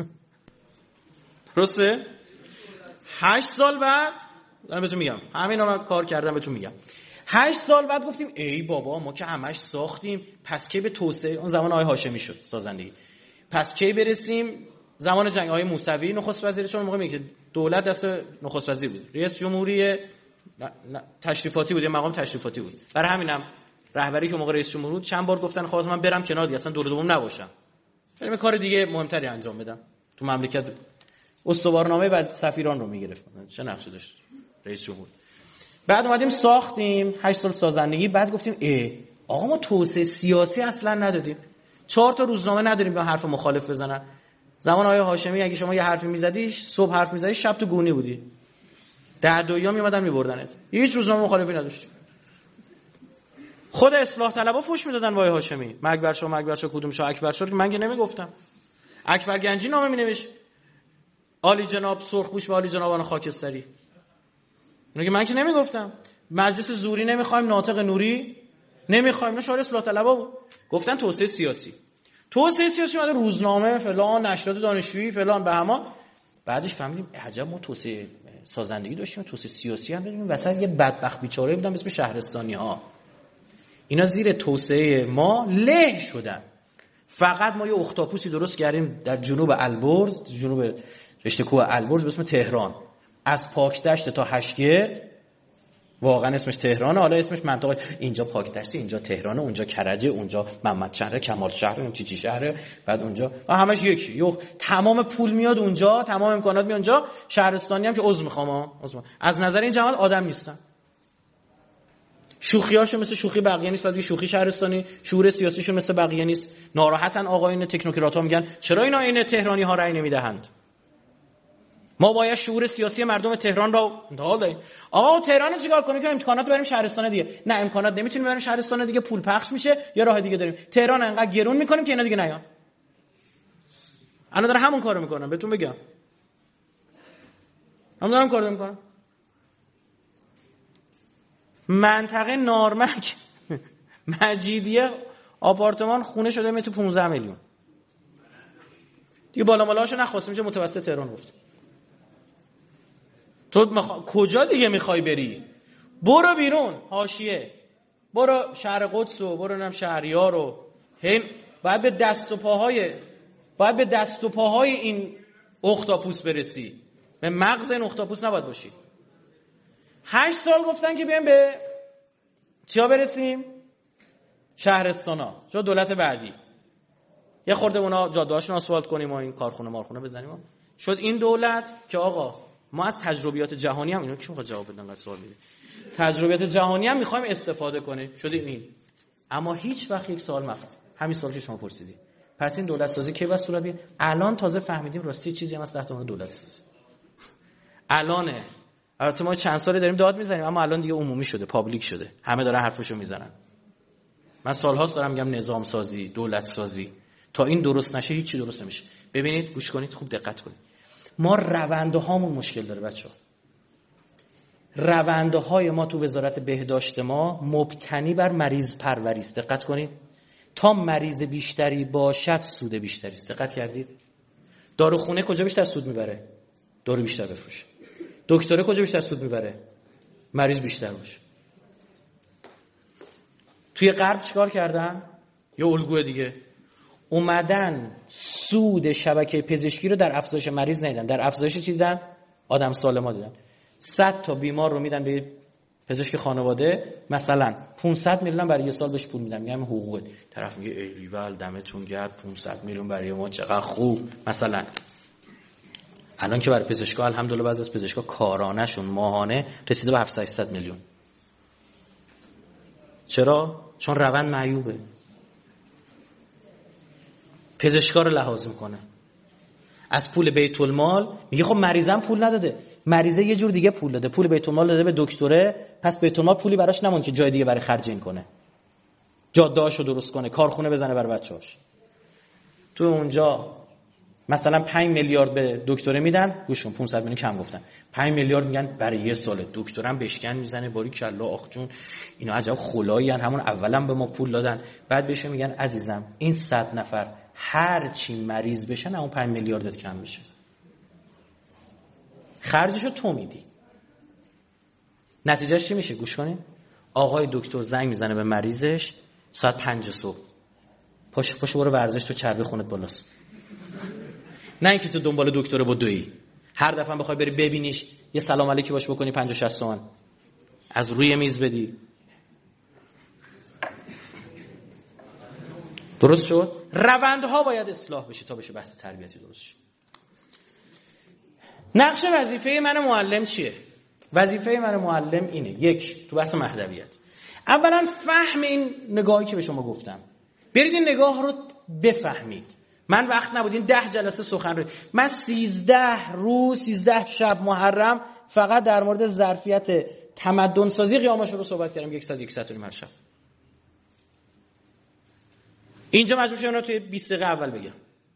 درسته؟ 8 سال بعد من بهتون میگم، همینا رو کار کردم بهتون میگم. 8 سال بعد گفتیم ای بابا ما که همش ساختیم، پس کی به توسعه؟ اون زمان آقای هاشمی شد سازندگی. پس کی برسیم؟ زمان جنگ آقای موسوی نخست وزیر، چون موقع میگه دولت دست نخست وزیر بود، رئیس جمهوری تشریفاتی بود، یه مقام تشریفاتی بود. برای همینم رهبری که موقع رئیس جمهور بود چند بار گفتن خواست من برم کنار دیگه، اصلا دور دوم نباشم، بریم کار دیگه مهمتری انجام بدم. تو مملکت استوارنامه بعد سفیران رو میگرفت، چه نقشی داشت رئیس جمهور. بعد اومدیم ساختیم 8 سال سازندگی، بعد گفتیم آقا ما توسعه سیاسی اصلا ندادیم، 4 تا روزنامه نداریم به حرف مخالف بزنن. زمان آقای هاشمی اگه شما یه حرفی میزدی، صبح حرف میزدی، شب تو گونی بودی، 10 دویا میومدن میبردنت. هیچ روزنامه مخالفی نداشتیم. خود اصلاح طلبا فوش میدادن وای هاشمی، مکبر شاه کدوم شاه اکبر شاه، من که نمیگفتم. اکبر گنجی نامه مینوشت عالی جناب سرخپوش و عالی جنابان خاکستری، اینو که من که نمیگفتم. مجلس زوری نمیخوایم، ناطق نوری نمیخوایم، نه شعار اصلاح طلبا بود. گفتن توسعه سیاسی اومده روزنامه فلان، نشریات دانشجویی فلان به هما. بعدش فهمیدیم عجب ما توسعه سازندگی داشتیم، توسعه سیاسی هم داشتیم. وسط یه بدبخت بیچاره بودن به اسم شهرستانی ها، اینا زیر توسعه ما له شدن. فقط ما یه اختاپوسی درست کردیم در جنوب البرز، جنوب رشته کوه البرز به اسم تهران، از پاکدشت تا هشگرد واقعا اسمش تهرانه، حالا اسمش منطقه، اینجا پاکدشت، اینجا تهرانه، اونجا کرجه، اونجا محمد شهر، کمال شهر، اون چی شهره، بعد اونجا همش یکی. تمام پول میاد اونجا، تمام امکانات میاد اونجا. شهرستانی هم که عضو میخوام از نظر این جماعت آدم نیستن. شوخیاشو مثل شوخی بقیه نیست، بعد شوخی شهرستانی. شعور سیاسیشون مثل بقیه نیست. ناراحتن آقایون تکنوکرات‌ها، میگن چرا اینا این تهرانی ها رأی نمیدهند؟ ما باید شعور سیاسی مردم تهران را انتقال دهیم. آقا تهران چیکار کنیم که امکانات بریم شهرستان دیگه؟ نه امکانات نمیتونیم بریم شهرستان دیگه، پول پخش میشه، یا راه دیگه داریم. تهران انقدر گرون میکنیم که اینا دیگه نیان. الان دارن همون کارو میکنن، بهتون بگم. هم دارن کارو میکنن. منطقه نارمک مجیدیه آپارتمان خونه شده متر 15 میلیون. دیگه بالا مالاشو نخواستیم چه متوسط تهران گفت. تو کجا دیگه میخوای بری؟ برو بیرون حاشیه، برو شهر قدس و برو نم شهریار و باید به دست و پاهای این اختاپوس برسی. به مغز این اختاپوس نباید باشی. 8 سال گفتن که بیایم به چیا برسیم؟ شهرستانا. چون دولت بعدی یه خورده اونا جاده‌هاشون آسفالت کنیم و این کارخونه مارخونه بزنیم. شد این دولت که آقا ما از تجربیات جهانی هم، اینو کی میخواد جواب بدن؟ سوال میده. تجربیات جهانی هم میخوایم استفاده کنیم. شدیم این. اما هیچ وقت یک سوال مفهوم. همین سوالی که شما پرسیدی. پس این دولت سازی کی واسه صورت بیاد؟ الان تازه فهمیدیم راستی چیزی هم از تحت عنوان دولت سازی. الانه. البته ما چند ساله داریم داد میزنیم، اما الان دیگه عمومی شده، پابلیک شده. همه دارن حرفشو میزنن. من سال‌هاست دارم میگم نظام سازی، دولت سازی. تا این درست نشه هیچ چی درست نمیشه. ببینید، گوش کنید، خوب دقت کنید. ما روندهامون مشکل داره بچه‌ها. روندهای ما تو وزارت بهداشت ما مبتنی بر مریض پروری است. دقت کنید. تا مریض بیشتری باشد سود بیشتری است. دقت کردید؟ داروخونه کجا بیشتر سود میبره؟ دارو بیشتر بفروشه. دکتر کجا بیشتر سود میبره؟ مریض بیشتر باشه. توی غرب چیکار کردن؟ یه الگوی دیگه. اومدن سود شبکه پزشکی رو در افزایش مریض ندیدن، در افزایش چی دیدن؟ آدم سالما دیدن. 100 تا بیمار رو میدن به پزشک خانواده، مثلا 500 میلیون برای یه سال بهش پول میدن، میگم حقوقه. طرف میگه ای ریول دمتون گرم، 500 میلیون برای ما چقدر خوب. مثلا الان که برای پزشکا الحمدلله بعضی از پزشکا کارانه‌شون ماهانه رسیده به 700 میلیون. چرا؟ چون روند معیوبه. پزشکا رو لحاظ میکنه. از پول بیت المال میگه خب مریضم پول نداده، مریضه یه جور دیگه پول داده، پول بیت المال داده به دکتره، پس بیت المال پولی براش نمون که جای دیگه برای خرج این کنه، جاده‌اشو درست کنه، کارخونه بزنه برای بچه‌هاش. تو اونجا مثلا 5 میلیارد به دکتره میدن، گوشون 500 میلیون کم گفتن، 5 میلیارد میگن برای یه سال. دکترم بشکن میزنه، باریکلا آخ جون اینا عجب خلایین، همون اولا به ما پول دادن. بعد بهش میگن عزیزم این 100 نفر هر چی مریض بشن اون 5 میلیاردت کم میشه. خرجشو تو میدی. نتیجهش چی میشه؟ گوش کنین. آقای دکتر زنگ میزنه به مریضش ساعت 5 صبح. پاشو برو ورزش، تو چربی خونت بالاست. نه اینکه تو دنبال دکتر بدویی. هر دفعه بخوای بری ببینیش یه سلام علیکی باش بکنی 50 60 تومن از روی میز بدی. درست شد؟ روندها باید اصلاح بشه تا بشه بحث تربیتی درست شه. نقش وظیفه من معلم چیه؟ وظیفه من معلم اینه. یک، تو بحث مهدویت، اولا فهم این نگاهی که به شما گفتم. برید این نگاه رو بفهمید. من وقت نبودین 10 جلسه سخن رو، من 13 روز 13 شب محرم فقط در مورد ظرفیت تمدن سازی قیامش رو صحبت کردم. 1 ساعت هر شب. اینجا مجبور شدم توی 20 دقیقه اول بگم.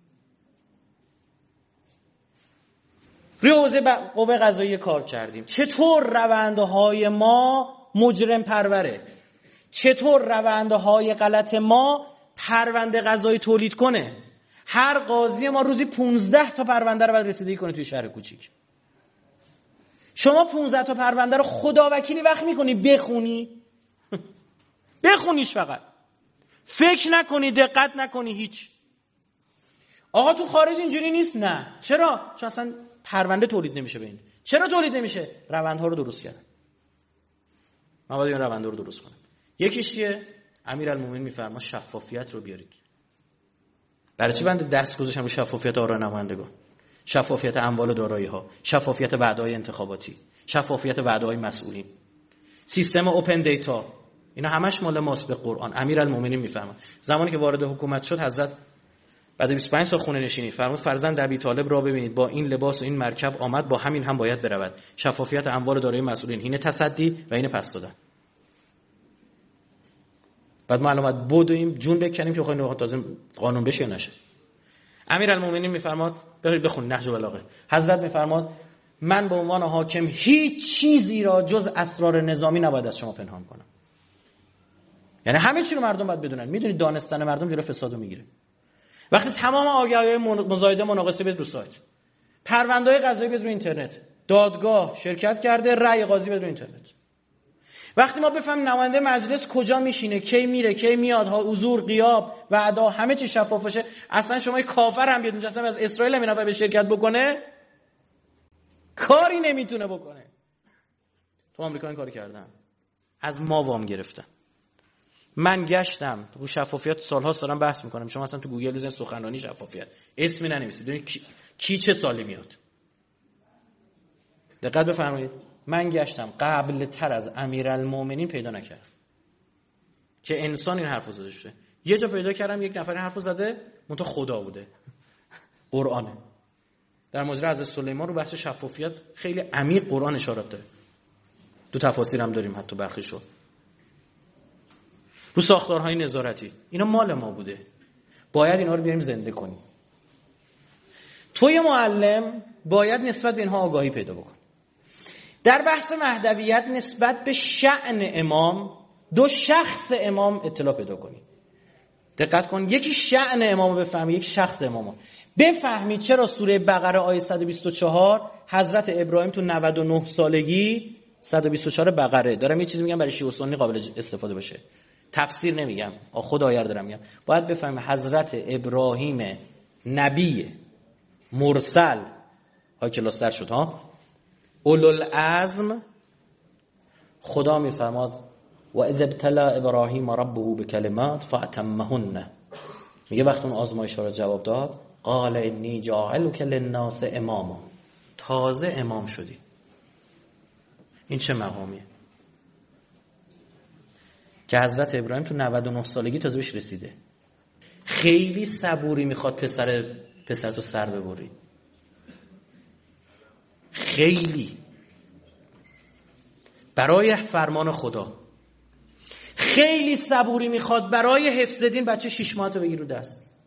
روی حوزه قوه قضاییه کار کردیم. چطور روندهای ما مجرم پروره؟ چطور روندهای غلط ما پرونده قضایی تولید کنه؟ هر قاضی ما روزی 15 تا پرونده رو باید رسیدگی کنه توی شهر کوچیک. شما 15 تا پرونده رو خدا وکیلی وقت میکنی بخونی؟ بخونیش فقط. فکر نکنی، دقت نکنی، هیچ. آقا تو خارج اینجوری نیست. نه. چرا؟ چون اصلا پرونده تولید نمیشه به این. چرا تولید نمیشه؟ روندها رو درست کردن. من باید این روند رو درست کنم. یکیش چیه؟ امیرالمومنین میفرما شفافیت رو بیارید. برای چی بنده دست گذاشتم رو شفافیت آرای نمایندگان؟ شفافیت اموال و دارایی‌ها، شفافیت وعده‌های انتخاباتی، شفافیت وعده‌های مسئولین، سیستم اوپن دیتا، اینا همش مال ماست به قرآن. امیرالمومنین میفرماد زمانی که وارد حکومت شد حضرت بعد 25 سال خونه نشینی فرمود فرزند ابی طالب را ببینید با این لباس و این مرکب آمد، با همین هم باید برود. شفافیت اموال و دارایی مسئولین، اینه تصدی و اینه پس دادن. بعد معلومات بودیم جون بکنیم که بخوایم تازه قانون بشه یا نشه. امیرالمومنین میفرماد بخون نهج البلاغه. حضرت میفرماد من به عنوان حاکم هیچ چیزی را جز اسرار نظامی نباید از شما پنهان کنم. یعنی همه چی رو مردم باید بدونن. میدونید دانستن مردم جلوی فسادو میگیره. وقتی تمام آگهی‌های مزایده مناقصه بیاد رو سایت، پرونده‌های قضایی بیاد رو اینترنت، دادگاه شرکت کرده، رأی قاضی بیاد رو اینترنت. وقتی ما بفهمیم نماینده مجلس کجا میشینه، کی میره، کی میاد، حضور، غیاب، وعده، همه چی شفاف باشه، اصلا شما کافر هم بیاد اونجا اصلا از اسرائیل هم اینا به شرکت بکنه کاری نمیتونه بکنه. تو آمریکا این کارو کردن، از ما وام گرفتن. من گشتم رو شفافیت سال‌هاست دارم بحث میکنم. شما اصلا تو گوگل بزنید سخنرانی شفافیت اسمی ننویسید ببینید کی چه سالی میاد. دقت بفرمایید. من گشتم قبل تر از امیرالمومنین پیدا نکردم که انسان این حرفو زده شده. یه جا پیدا کردم یک نفر این حرفو زده، منتها خدا بوده، قرآنه. در ماجرا حضرت سلیمان رو بحث شفافیت خیلی عمیق قرآن اشارات داره. تو تفاسیر هم داریم حتی برخیشو. رو ساختارهای نظارتی، اینا مال ما بوده، باید اینا رو بیاریم زنده کنیم. توی معلم باید نسبت به اینها آگاهی پیدا بکن. در بحث مهدویت نسبت به شأن امام، دو شخص امام اطلاع پیدا کنی. دقت کن، یکی شأن امامو بفهمی، یک شخص امامو بفهمی. چرا سوره بقره آیه 124 حضرت ابراهیم تو 99 سالگی 124 بقره، دارم یه چیزی میگم برای شیعه و سنی قابل استفاده باشه، تفسیر نمیگم، خود آیه رو دارم میگم. باید بفهمی حضرت ابراهیم نبی مرسل های کلاس سر شد ها، اولوالعزم، خدا میفرماد و اذ ابتلى ابراهیم ربه بکلمات فاتمهن، میگه وقتی اون آزمایش رو جواب داد قال انی جاعلک للناس اماما، تازه امام شدی. این چه مقامیه که حضرت ابراهیم تو 99 سالگی تازه بهش رسیده. خیلی صبوری میخواد پسرتو سر ببری، خیلی برای فرمان خدا، خیلی صبوری میخواد برای حفظ دین بچه 6 ماهتو بگیر رو دست.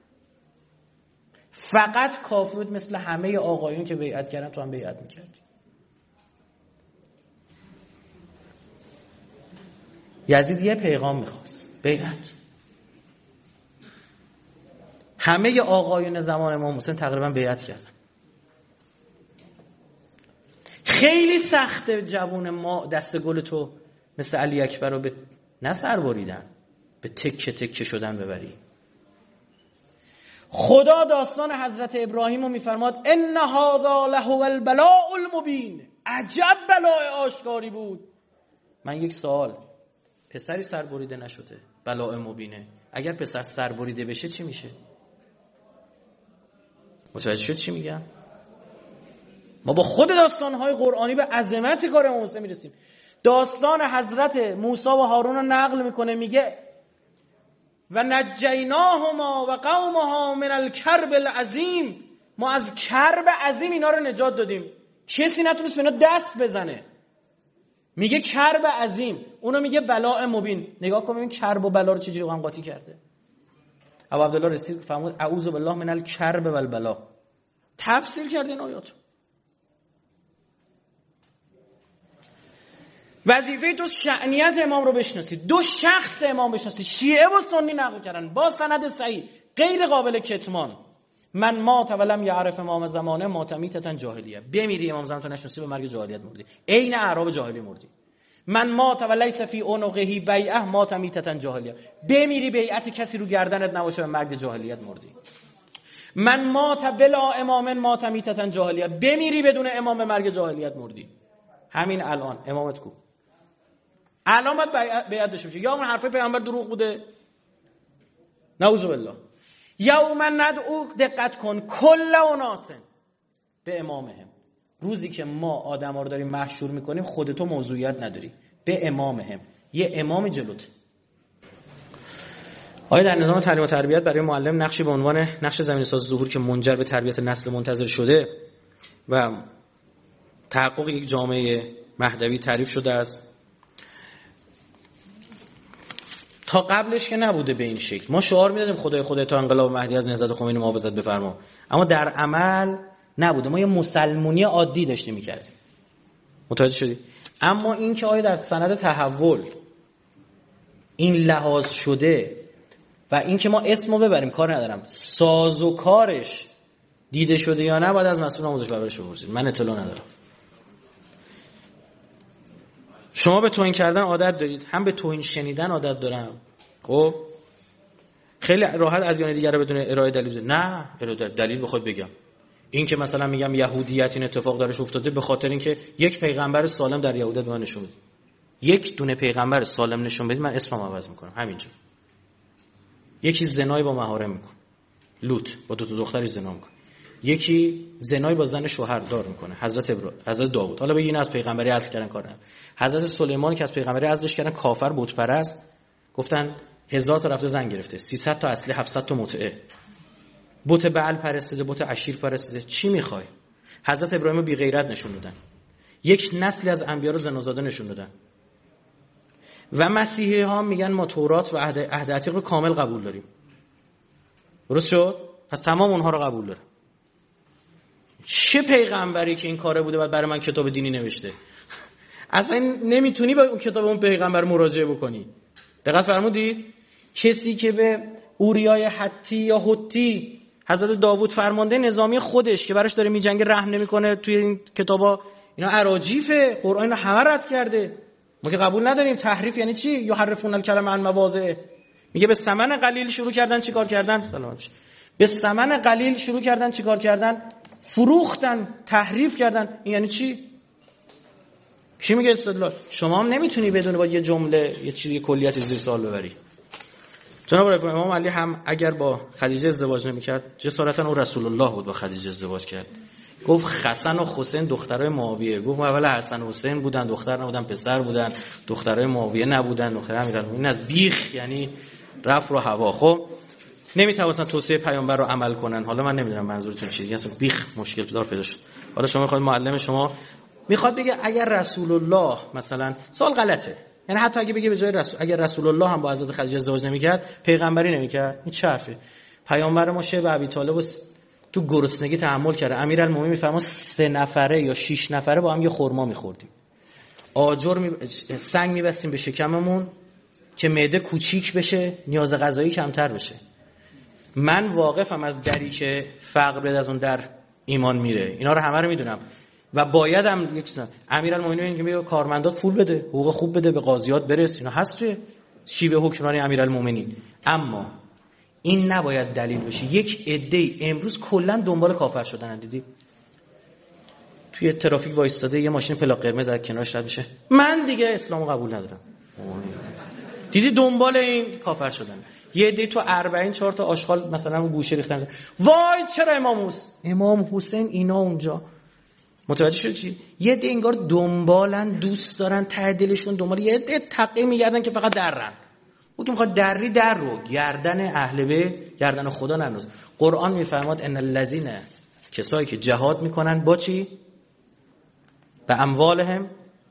فقط کافی بود مثل همه آقایون که بیعت کردن تو هم بیعت میکردی. یزید یه پیغام میخواست، بیعت. همه آقایون زمان امام حسین تقریبا بیعت کردن. خیلی سخته جوون ما دست گل تو مثل علی اکبر رو به نصر بریدن، به تکه تکه شدن ببری. خدا داستان حضرت ابراهیم رو میفرماد ان هذا لهو البلاء المبین، عجب بلای آشکاری بود. من یک سوال، پسری سربریده نشده، بلاء مبینه، اگر پسر سربریده بشه چی میشه؟ متوجه شد چی میگم؟ ما با خود داستانهای قرآنی به عظمت کار امام حسین میرسیم. داستان حضرت موسی و هارون رو نقل میکنه، میگه و نجیناهما و قومها من الکرب العظیم، ما از کرب عظیم اینا رو نجات دادیم، کسی نتونست به اینا دست بزنه. میگه کرب عظیم، اونو میگه بلاء مبین. نگاه کن ببین کرب و بلا رو چجوری هم قاطی کرده. ابو عبدالله رسید فرمود اعوذ بالله من الکرب و البلا، تفسیر کرده این آیات. وظیفه تو شأنیت امام رو بشناسید، دو شخص امام بشناسید. شیعه و سنی نقل کردن با سند صحیح غیر قابل کتمان. من مات ولم یعرف امام زمانه مات میتة جاهلیه، بمیری امام زمان تو نشناسی به مرگ جاهلیت مردی، عین اعراب جاهلی مردی. من مات ولیس فی عنقه بیعه مات میتة جاهلیه، بمیری بیعت کسی رو گردنت نباشه به مرگ جاهلیت مردی. من مات بلا امام مات میتة جاهلیه، بمیری بدون امام به مرگ جاهلیت مردی. همین الان امامت کو؟ الان باید بیعت داشته باشه. یا اون حرفای پیامبر دروغ بوده، نعوذ بالله. یوم ندعو، دقت کن، کل اناس به امامهم. روزی که ما آدما رو داریم محشور میکنیم خودتو موضوعیت نداری، به امامهم، یه امام جلوت. آیا در نظام تعلیم و تربیت برای معلم نقشی به عنوان نقش زمینه‌ساز ظهور که منجر به تربیت نسل منتظر شده و تحقق یک جامعه مهدوی تعریف شده است؟ تا قبلش که نبوده به این شکل. ما شعار میدادیم خدای تا انقلاب مهدی از نهضت خمینی محافظت بفرما، اما در عمل نبوده. ما یه مسلمونی عادی داشتیم میکردیم. متوجه شدی؟ اما این که آیا در سند تحول این لحاظ شده و این که ما اسمو ببریم کار ندارم، ساز و کارش دیده شده یا نه، باید از مسئول آموزش پرورش بپرسید. من اطلاع ندارم. شما به توهین کردن عادت دارید، هم به توهین شنیدن عادت دارم. خب خیلی راحت ادیان دیگر رو بدون ارائه دلیل نه ارائه دلیل بخواد بگم. این که مثلا میگم یهودیت این اتفاق درش افتاده به خاطر اینکه یک پیغمبر سالم در یهودیت به من نشون بده. یک دونه پیغمبر سالم نشون بدید من اسمم عوض میکنم همینجا. یکی زنای با محارم میکنه، لوط با دو تا دختری زنا میکنه. یکی زنای با زن شوهردار میکنه، حضرت داوود. حالا بگین از پیغمبری اصل کردن کار نداره. حضرت سلیمان که از پیغمبری ازلش کردن کافر بت پرست، گفتن 1000 تا رفته زن گرفته، 300 تا اصلی، 700 تا متعه. بت بعل پرستیده، بت عشیر پرستیده. چی میخوای؟ حضرت ابراهیم بی غیرت نشون دادن. یک نسلی از انبیا رو زنازاده نشون دادن. و مسیحی ها میگن ما تورات و عهد عتیق رو کامل قبول داریم. درست شد؟ پس تمام اونها رو قبول داره. چه پیغمبری که این کاره بوده بعد برای من کتاب دینی نوشته؟ اصلا نمیتونی با اون کتاب اون پیغمبر مراجعه بکنی. دقت فرمودید؟ کسی که به اوریای حتی یا حتی حضرت داوود فرمانده نظامی خودش که براش داره میجنگه رحم نمیکنه توی این کتابا، اینا اراجیفه. قرآن اینا همه رد کرده. ما که قبول نداریم. تحریف یعنی چی؟ یحرفون الکلمه عن مواضعه. میگه به ثمن قلیل شروع کردن چیکار کردن؟ سلامت. به ثمن قلیل شروع کردن چیکار کردن؟ فروختن، تحریف کردن. این یعنی چی؟ کی میگه استدلال؟ شما هم نمیتونی بدون با یه جمله یه چیزی کلیت زیر سوال ببری. جناب امام علی هم اگر با خدیجه ازدواج نمیکرد، جسارتا او رسول الله بود با خدیجه ازدواج کرد. گفت حسن و حسین دخترای معاویه. گفت اول حسن و حسین بودن، دختر نبودن، پسر بودن، دخترای معاویه نبودن، دختر امیرالمومنین. از بیخ یعنی رفت رو هوا. خب نمیتوانستن توصیه پیامبر رو عمل کنن. حالا من نمیدونم منظورتون چیه. اصلا بیخ مشکل دار پیدا شد. حالا شما میخواید معلم شما میخواد بگه اگر رسول الله مثلا سوال غلطه. یعنی حتی اگه بگه به جای اگر رسول الله هم با حضرت خدیجه ازدواج نمیکرد، پیغمبری نمیکرد، این چه حرفه؟ پیامبر ما شب ابی طالب تو گرسنگی تحمل کرده. امیرالمومنین میفرما 3 نفره یا 6 نفره با هم یه خرما میخوردیم. آجر سنگ میبستیم به شکممون که معده کوچیک بشه، نیاز غذایی کمتر بشه. من واقفم از دری که فقر بد از اون در ایمان میره. اینا رو همه رو میدونم و بایدم امیرالمومنین که میگه کارمندات پول بده، حقوق خوب بده، به قاضیات برس. اینا هست توی شیوه حکمرانی امیرالمومنین. اما این نباید دلیل بشه. یک عده امروز کلا دنبال کافر شدن. دیدی توی ترافیک وایستاده یه ماشین پلاک قرمز در کنارش رد میشه، من دیگه اسلامو قبول ندارم. دیدی دنبال این کافر شدن. یه عده تو 40 4 تا آشغال مثلا اون گوشه ریختن، وای چرا امام حسین اینا اونجا. متوجه شد چی؟ یه عده انگار دنبالن، دوست دارن، ته دلشون دنبال، یه عده تقی میگردن که فقط درن. او که میخواد دری در رو گردن اهل بیت، گردن خدا ننداز. قرآن میفرماد ان الذین، کسایی که جهاد میکنن با چی؟ به اموالهم.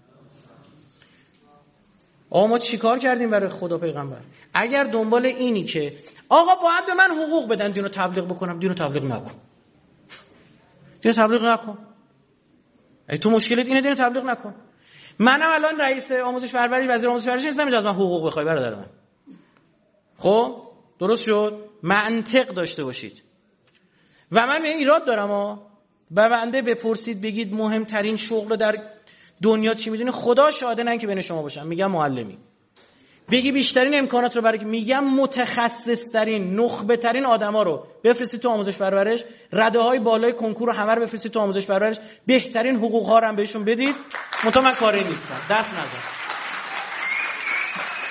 آقا ما چی کار کردیم برای خدا پیغمبر؟ اگر دنبال اینی که آقا باید به من حقوق بدن دینو تبلیغ بکنم، دینو تبلیغ نکن. دینو تبلیغ نکن. ای تو مشکلت اینه، دینو تبلیغ نکن. منم الان رئیس آموزش پروری، وزیر آموزش پرورش نیستم از من حقوق بخوای برادر من. خب درست شد؟ منطق داشته باشید. و من به این ایراد دارم و بنده بپرسید بگید مهمترین شغل در دنیا چی میدونی؟ خدا شاهده، نه که بین شما باشم. میگم معلمی. بگی بیشترین امکانات رو برای، میگم متخصص ترین، نخبه ترین آدما رو بفرستید تو آموزش پرورش، رده های بالای کنکور رو همه رو بفرستید تو آموزش پرورش، بهترین حقوق ها رو هم بهشون بدید. منتها من کاری نیستم، دست نزن.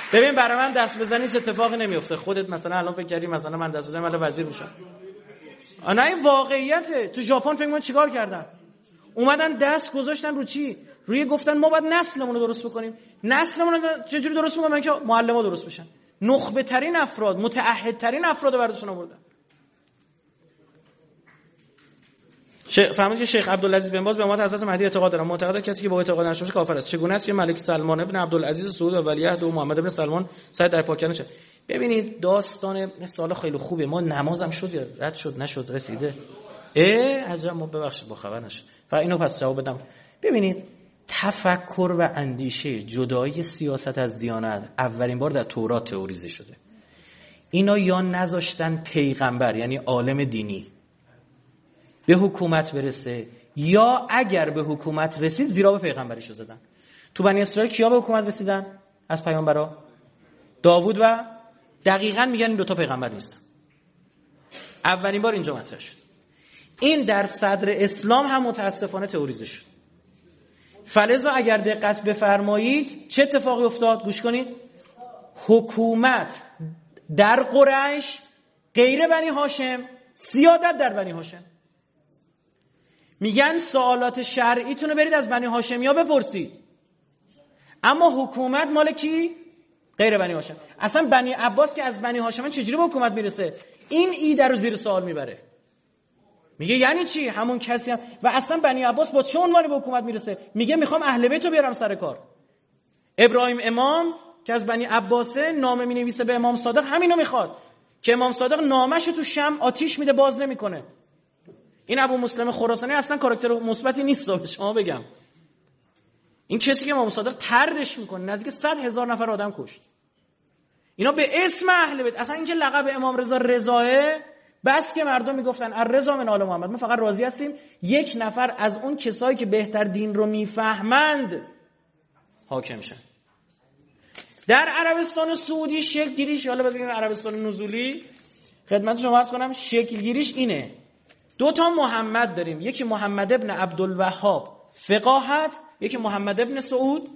ببین برای من دست بزنی اتفاقی نمیفته. خودت مثلا الان فکر کردی مثلا من دست بزنم الان وزیر میشم. نه این واقعیته. تو ژاپن فکر کن چیکار کردن؟ اومدن دست گذاشتن رو چی؟ روی گفتن ما باید نسلمون رو درست بکنیم. نسلمون رو چجوری درست می‌کنن که معلم‌ها درست بشن؟ نخبه ترین افراد، متعهدترین افراد برداشتن آوردن. فهمید که شیخ عبدالعزیز بن باز به امامت حضرت مهدی اعتقاد دارن. معتقد کسی که با اعتقاد نشه کافر است. چگونه است که ملک سلمان ابن عبدالعزیز سعود و ولیعهد و محمد ابن سلمان سعی در پاک کردن چه؟ ببینید داستان سوال خیلی خوبه. ما نمازم شد یا رد شد نشد رسیده؟ عجب ما ببخشید با خبر نشد. فقط اینو پس جواب بدم. ببینید تفکر و اندیشه جدایی سیاست از دیانت اولین بار در تورات تئوریزه شده. اینا یا نذاشتن پیغمبر یعنی عالم دینی به حکومت برسه، یا اگر به حکومت رسید زیرا به پیغمبریشو زدن. تو بنی اسرائیل کیا به حکومت رسیدن از پیامبرا؟ داوود و دقیقاً میگن این دوتا پیغمبر نیستن. اولین بار اینجا مطرح شد. این در صدر اسلام هم متاسفانه تئوریزه شد. فلذا اگر دقت بفرمایید چه اتفاقی افتاد؟ گوش کنید. حکومت در قریش غیر بنی هاشم، سیادت در بنی هاشم. میگن سوالات شرعیتون رو برید از بنی هاشمیا بپرسید، اما حکومت مال کی؟ غیر بنی هاشم. اصلا بنی عباس که از بنی هاشم چجوری به حکومت میرسه؟ این ایده رو زیر سوال میبره. میگه یعنی چی؟ همون کسی هم و اصلا بنی عباس با چه عنوانی به حکومت میرسه؟ میگه میخوام اهل بیت رو بیارم سر کار. ابراهیم امام که از بنی عباسه نامه مینویسه به امام صادق، همینو میخواد که امام صادق نامش رو تو شمع آتیش میده باز نمیکنه. این ابو مسلم خراسانی اصلا کاراکتر مثبتی نیست به شما بگم. این کسی که امام صادق طردش میکنه نزدیک 100,000 نفر آدم کشت. اینا به اسم اهل بیت. اصلا اینکه لقب امام رضا رضاه، بس که مردم میگفتن الرضا من آل محمد، ما فقط راضی هستیم یک نفر از اون کسایی که بهتر دین رو میفهمند حاکم شن. در عربستان سعودی شکل گیریش، حالا بگیم عربستان نزولی، خدمت شما عرض کنم شکل گیریش اینه. دو تا محمد داریم، یکی محمد ابن عبدالوهاب فقاهت، یکی محمد ابن سعود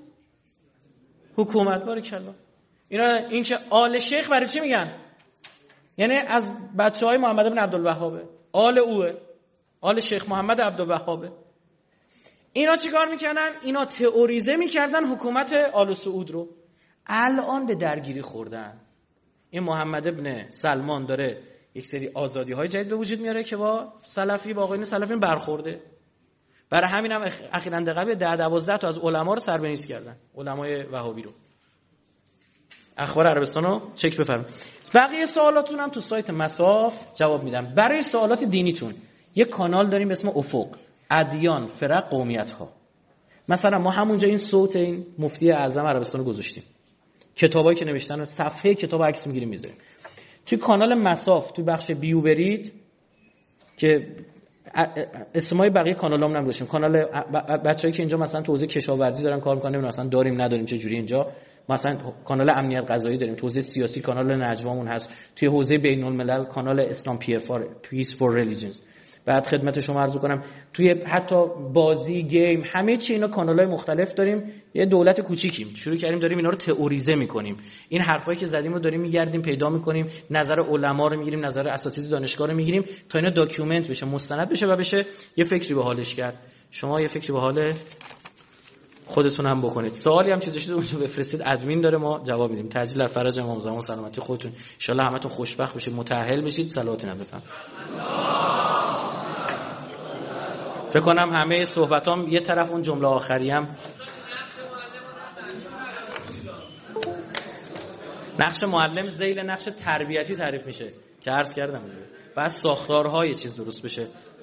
حکومت. بارکالله. این که آل شیخ برای چی میگن؟ یعنی از بچهای محمد ابن عبدالوهابه، آل اوه، آل شیخ محمد عبدالوهابه. اینا چیکار میکنن؟ اینا تئوریزه میکردن حکومت آل سعود رو. الان به درگیری خوردن. این محمد ابن سلمان داره یک سری آزادی‌های جدید به وجود میاره که با سلفی، با آقایون سلفیین برخورده. برای همین هم اخیراً دقیقاً 10-12 تا از علما رو سربنیز کردن، علمای وهابی رو. اخبار عربستان رو چک بفرمایید. بقیه سوالاتون هم تو سایت مساف جواب میدم. برای سوالات دینیتون یک کانال داریم به اسم افق، ادیان، فرق، قومیت‌ها. مثلا ما همونجا این صوت این مفتی اعظم عربستان رو گذاشتیم. کتابایی که نوشتن، صفحه کتاب عکس میگیریم میذاریم. توی کانال مساف توی بخش بیو برید که اسمای بقیه کانالام هم گذاشتیم. کانال بچه‌ای که اینجا مثلا تو حوزه کشاورزی دارن کار می‌کنن، مثلا داریم نداریم چه جوری اینجا، مثلا کانال امنیت غذایی داریم، تو حوزه سیاسی کانال نجوامون هست، توی حوزه بین‌الملل کانال اسلام پی اف آر پیس فور ریلیجنز. بعد خدمت شما عرض کنم توی حتی بازی، گیم، همه چی اینا کانال‌های مختلف داریم. یه دولت کوچیکیم، شروع کردیم داریم اینا رو تئوریزه می‌کنیم. این حرفایی که زدیم رو داریم می‌گردیم پیدا می‌کنیم، نظر علما رو می‌گیریم، نظر اساتید دانشگاه رو می‌گیریم تا اینا داکیومنت بشه، مستند بشه و بشه یه فکری به حالش کرد. شما یه فکری به حال خودتون هم بکنید. سوالی هم چیزی شده اونجا بفرستید، ادمین داره، ما جواب میدیم. تاج در فرج امام زمان سلامتی خودتون. ان شاءالله همتون خوشبخت بشید، متأهل بشید. صلوات نبی بفرمایید. فکر کنم همه صحبتام یه طرف اون جمله آخری هم نقش معلم ذیل نقش تربیتی تعریف میشه که عرض کردم. بعد ساختارهای چیز درست بشه.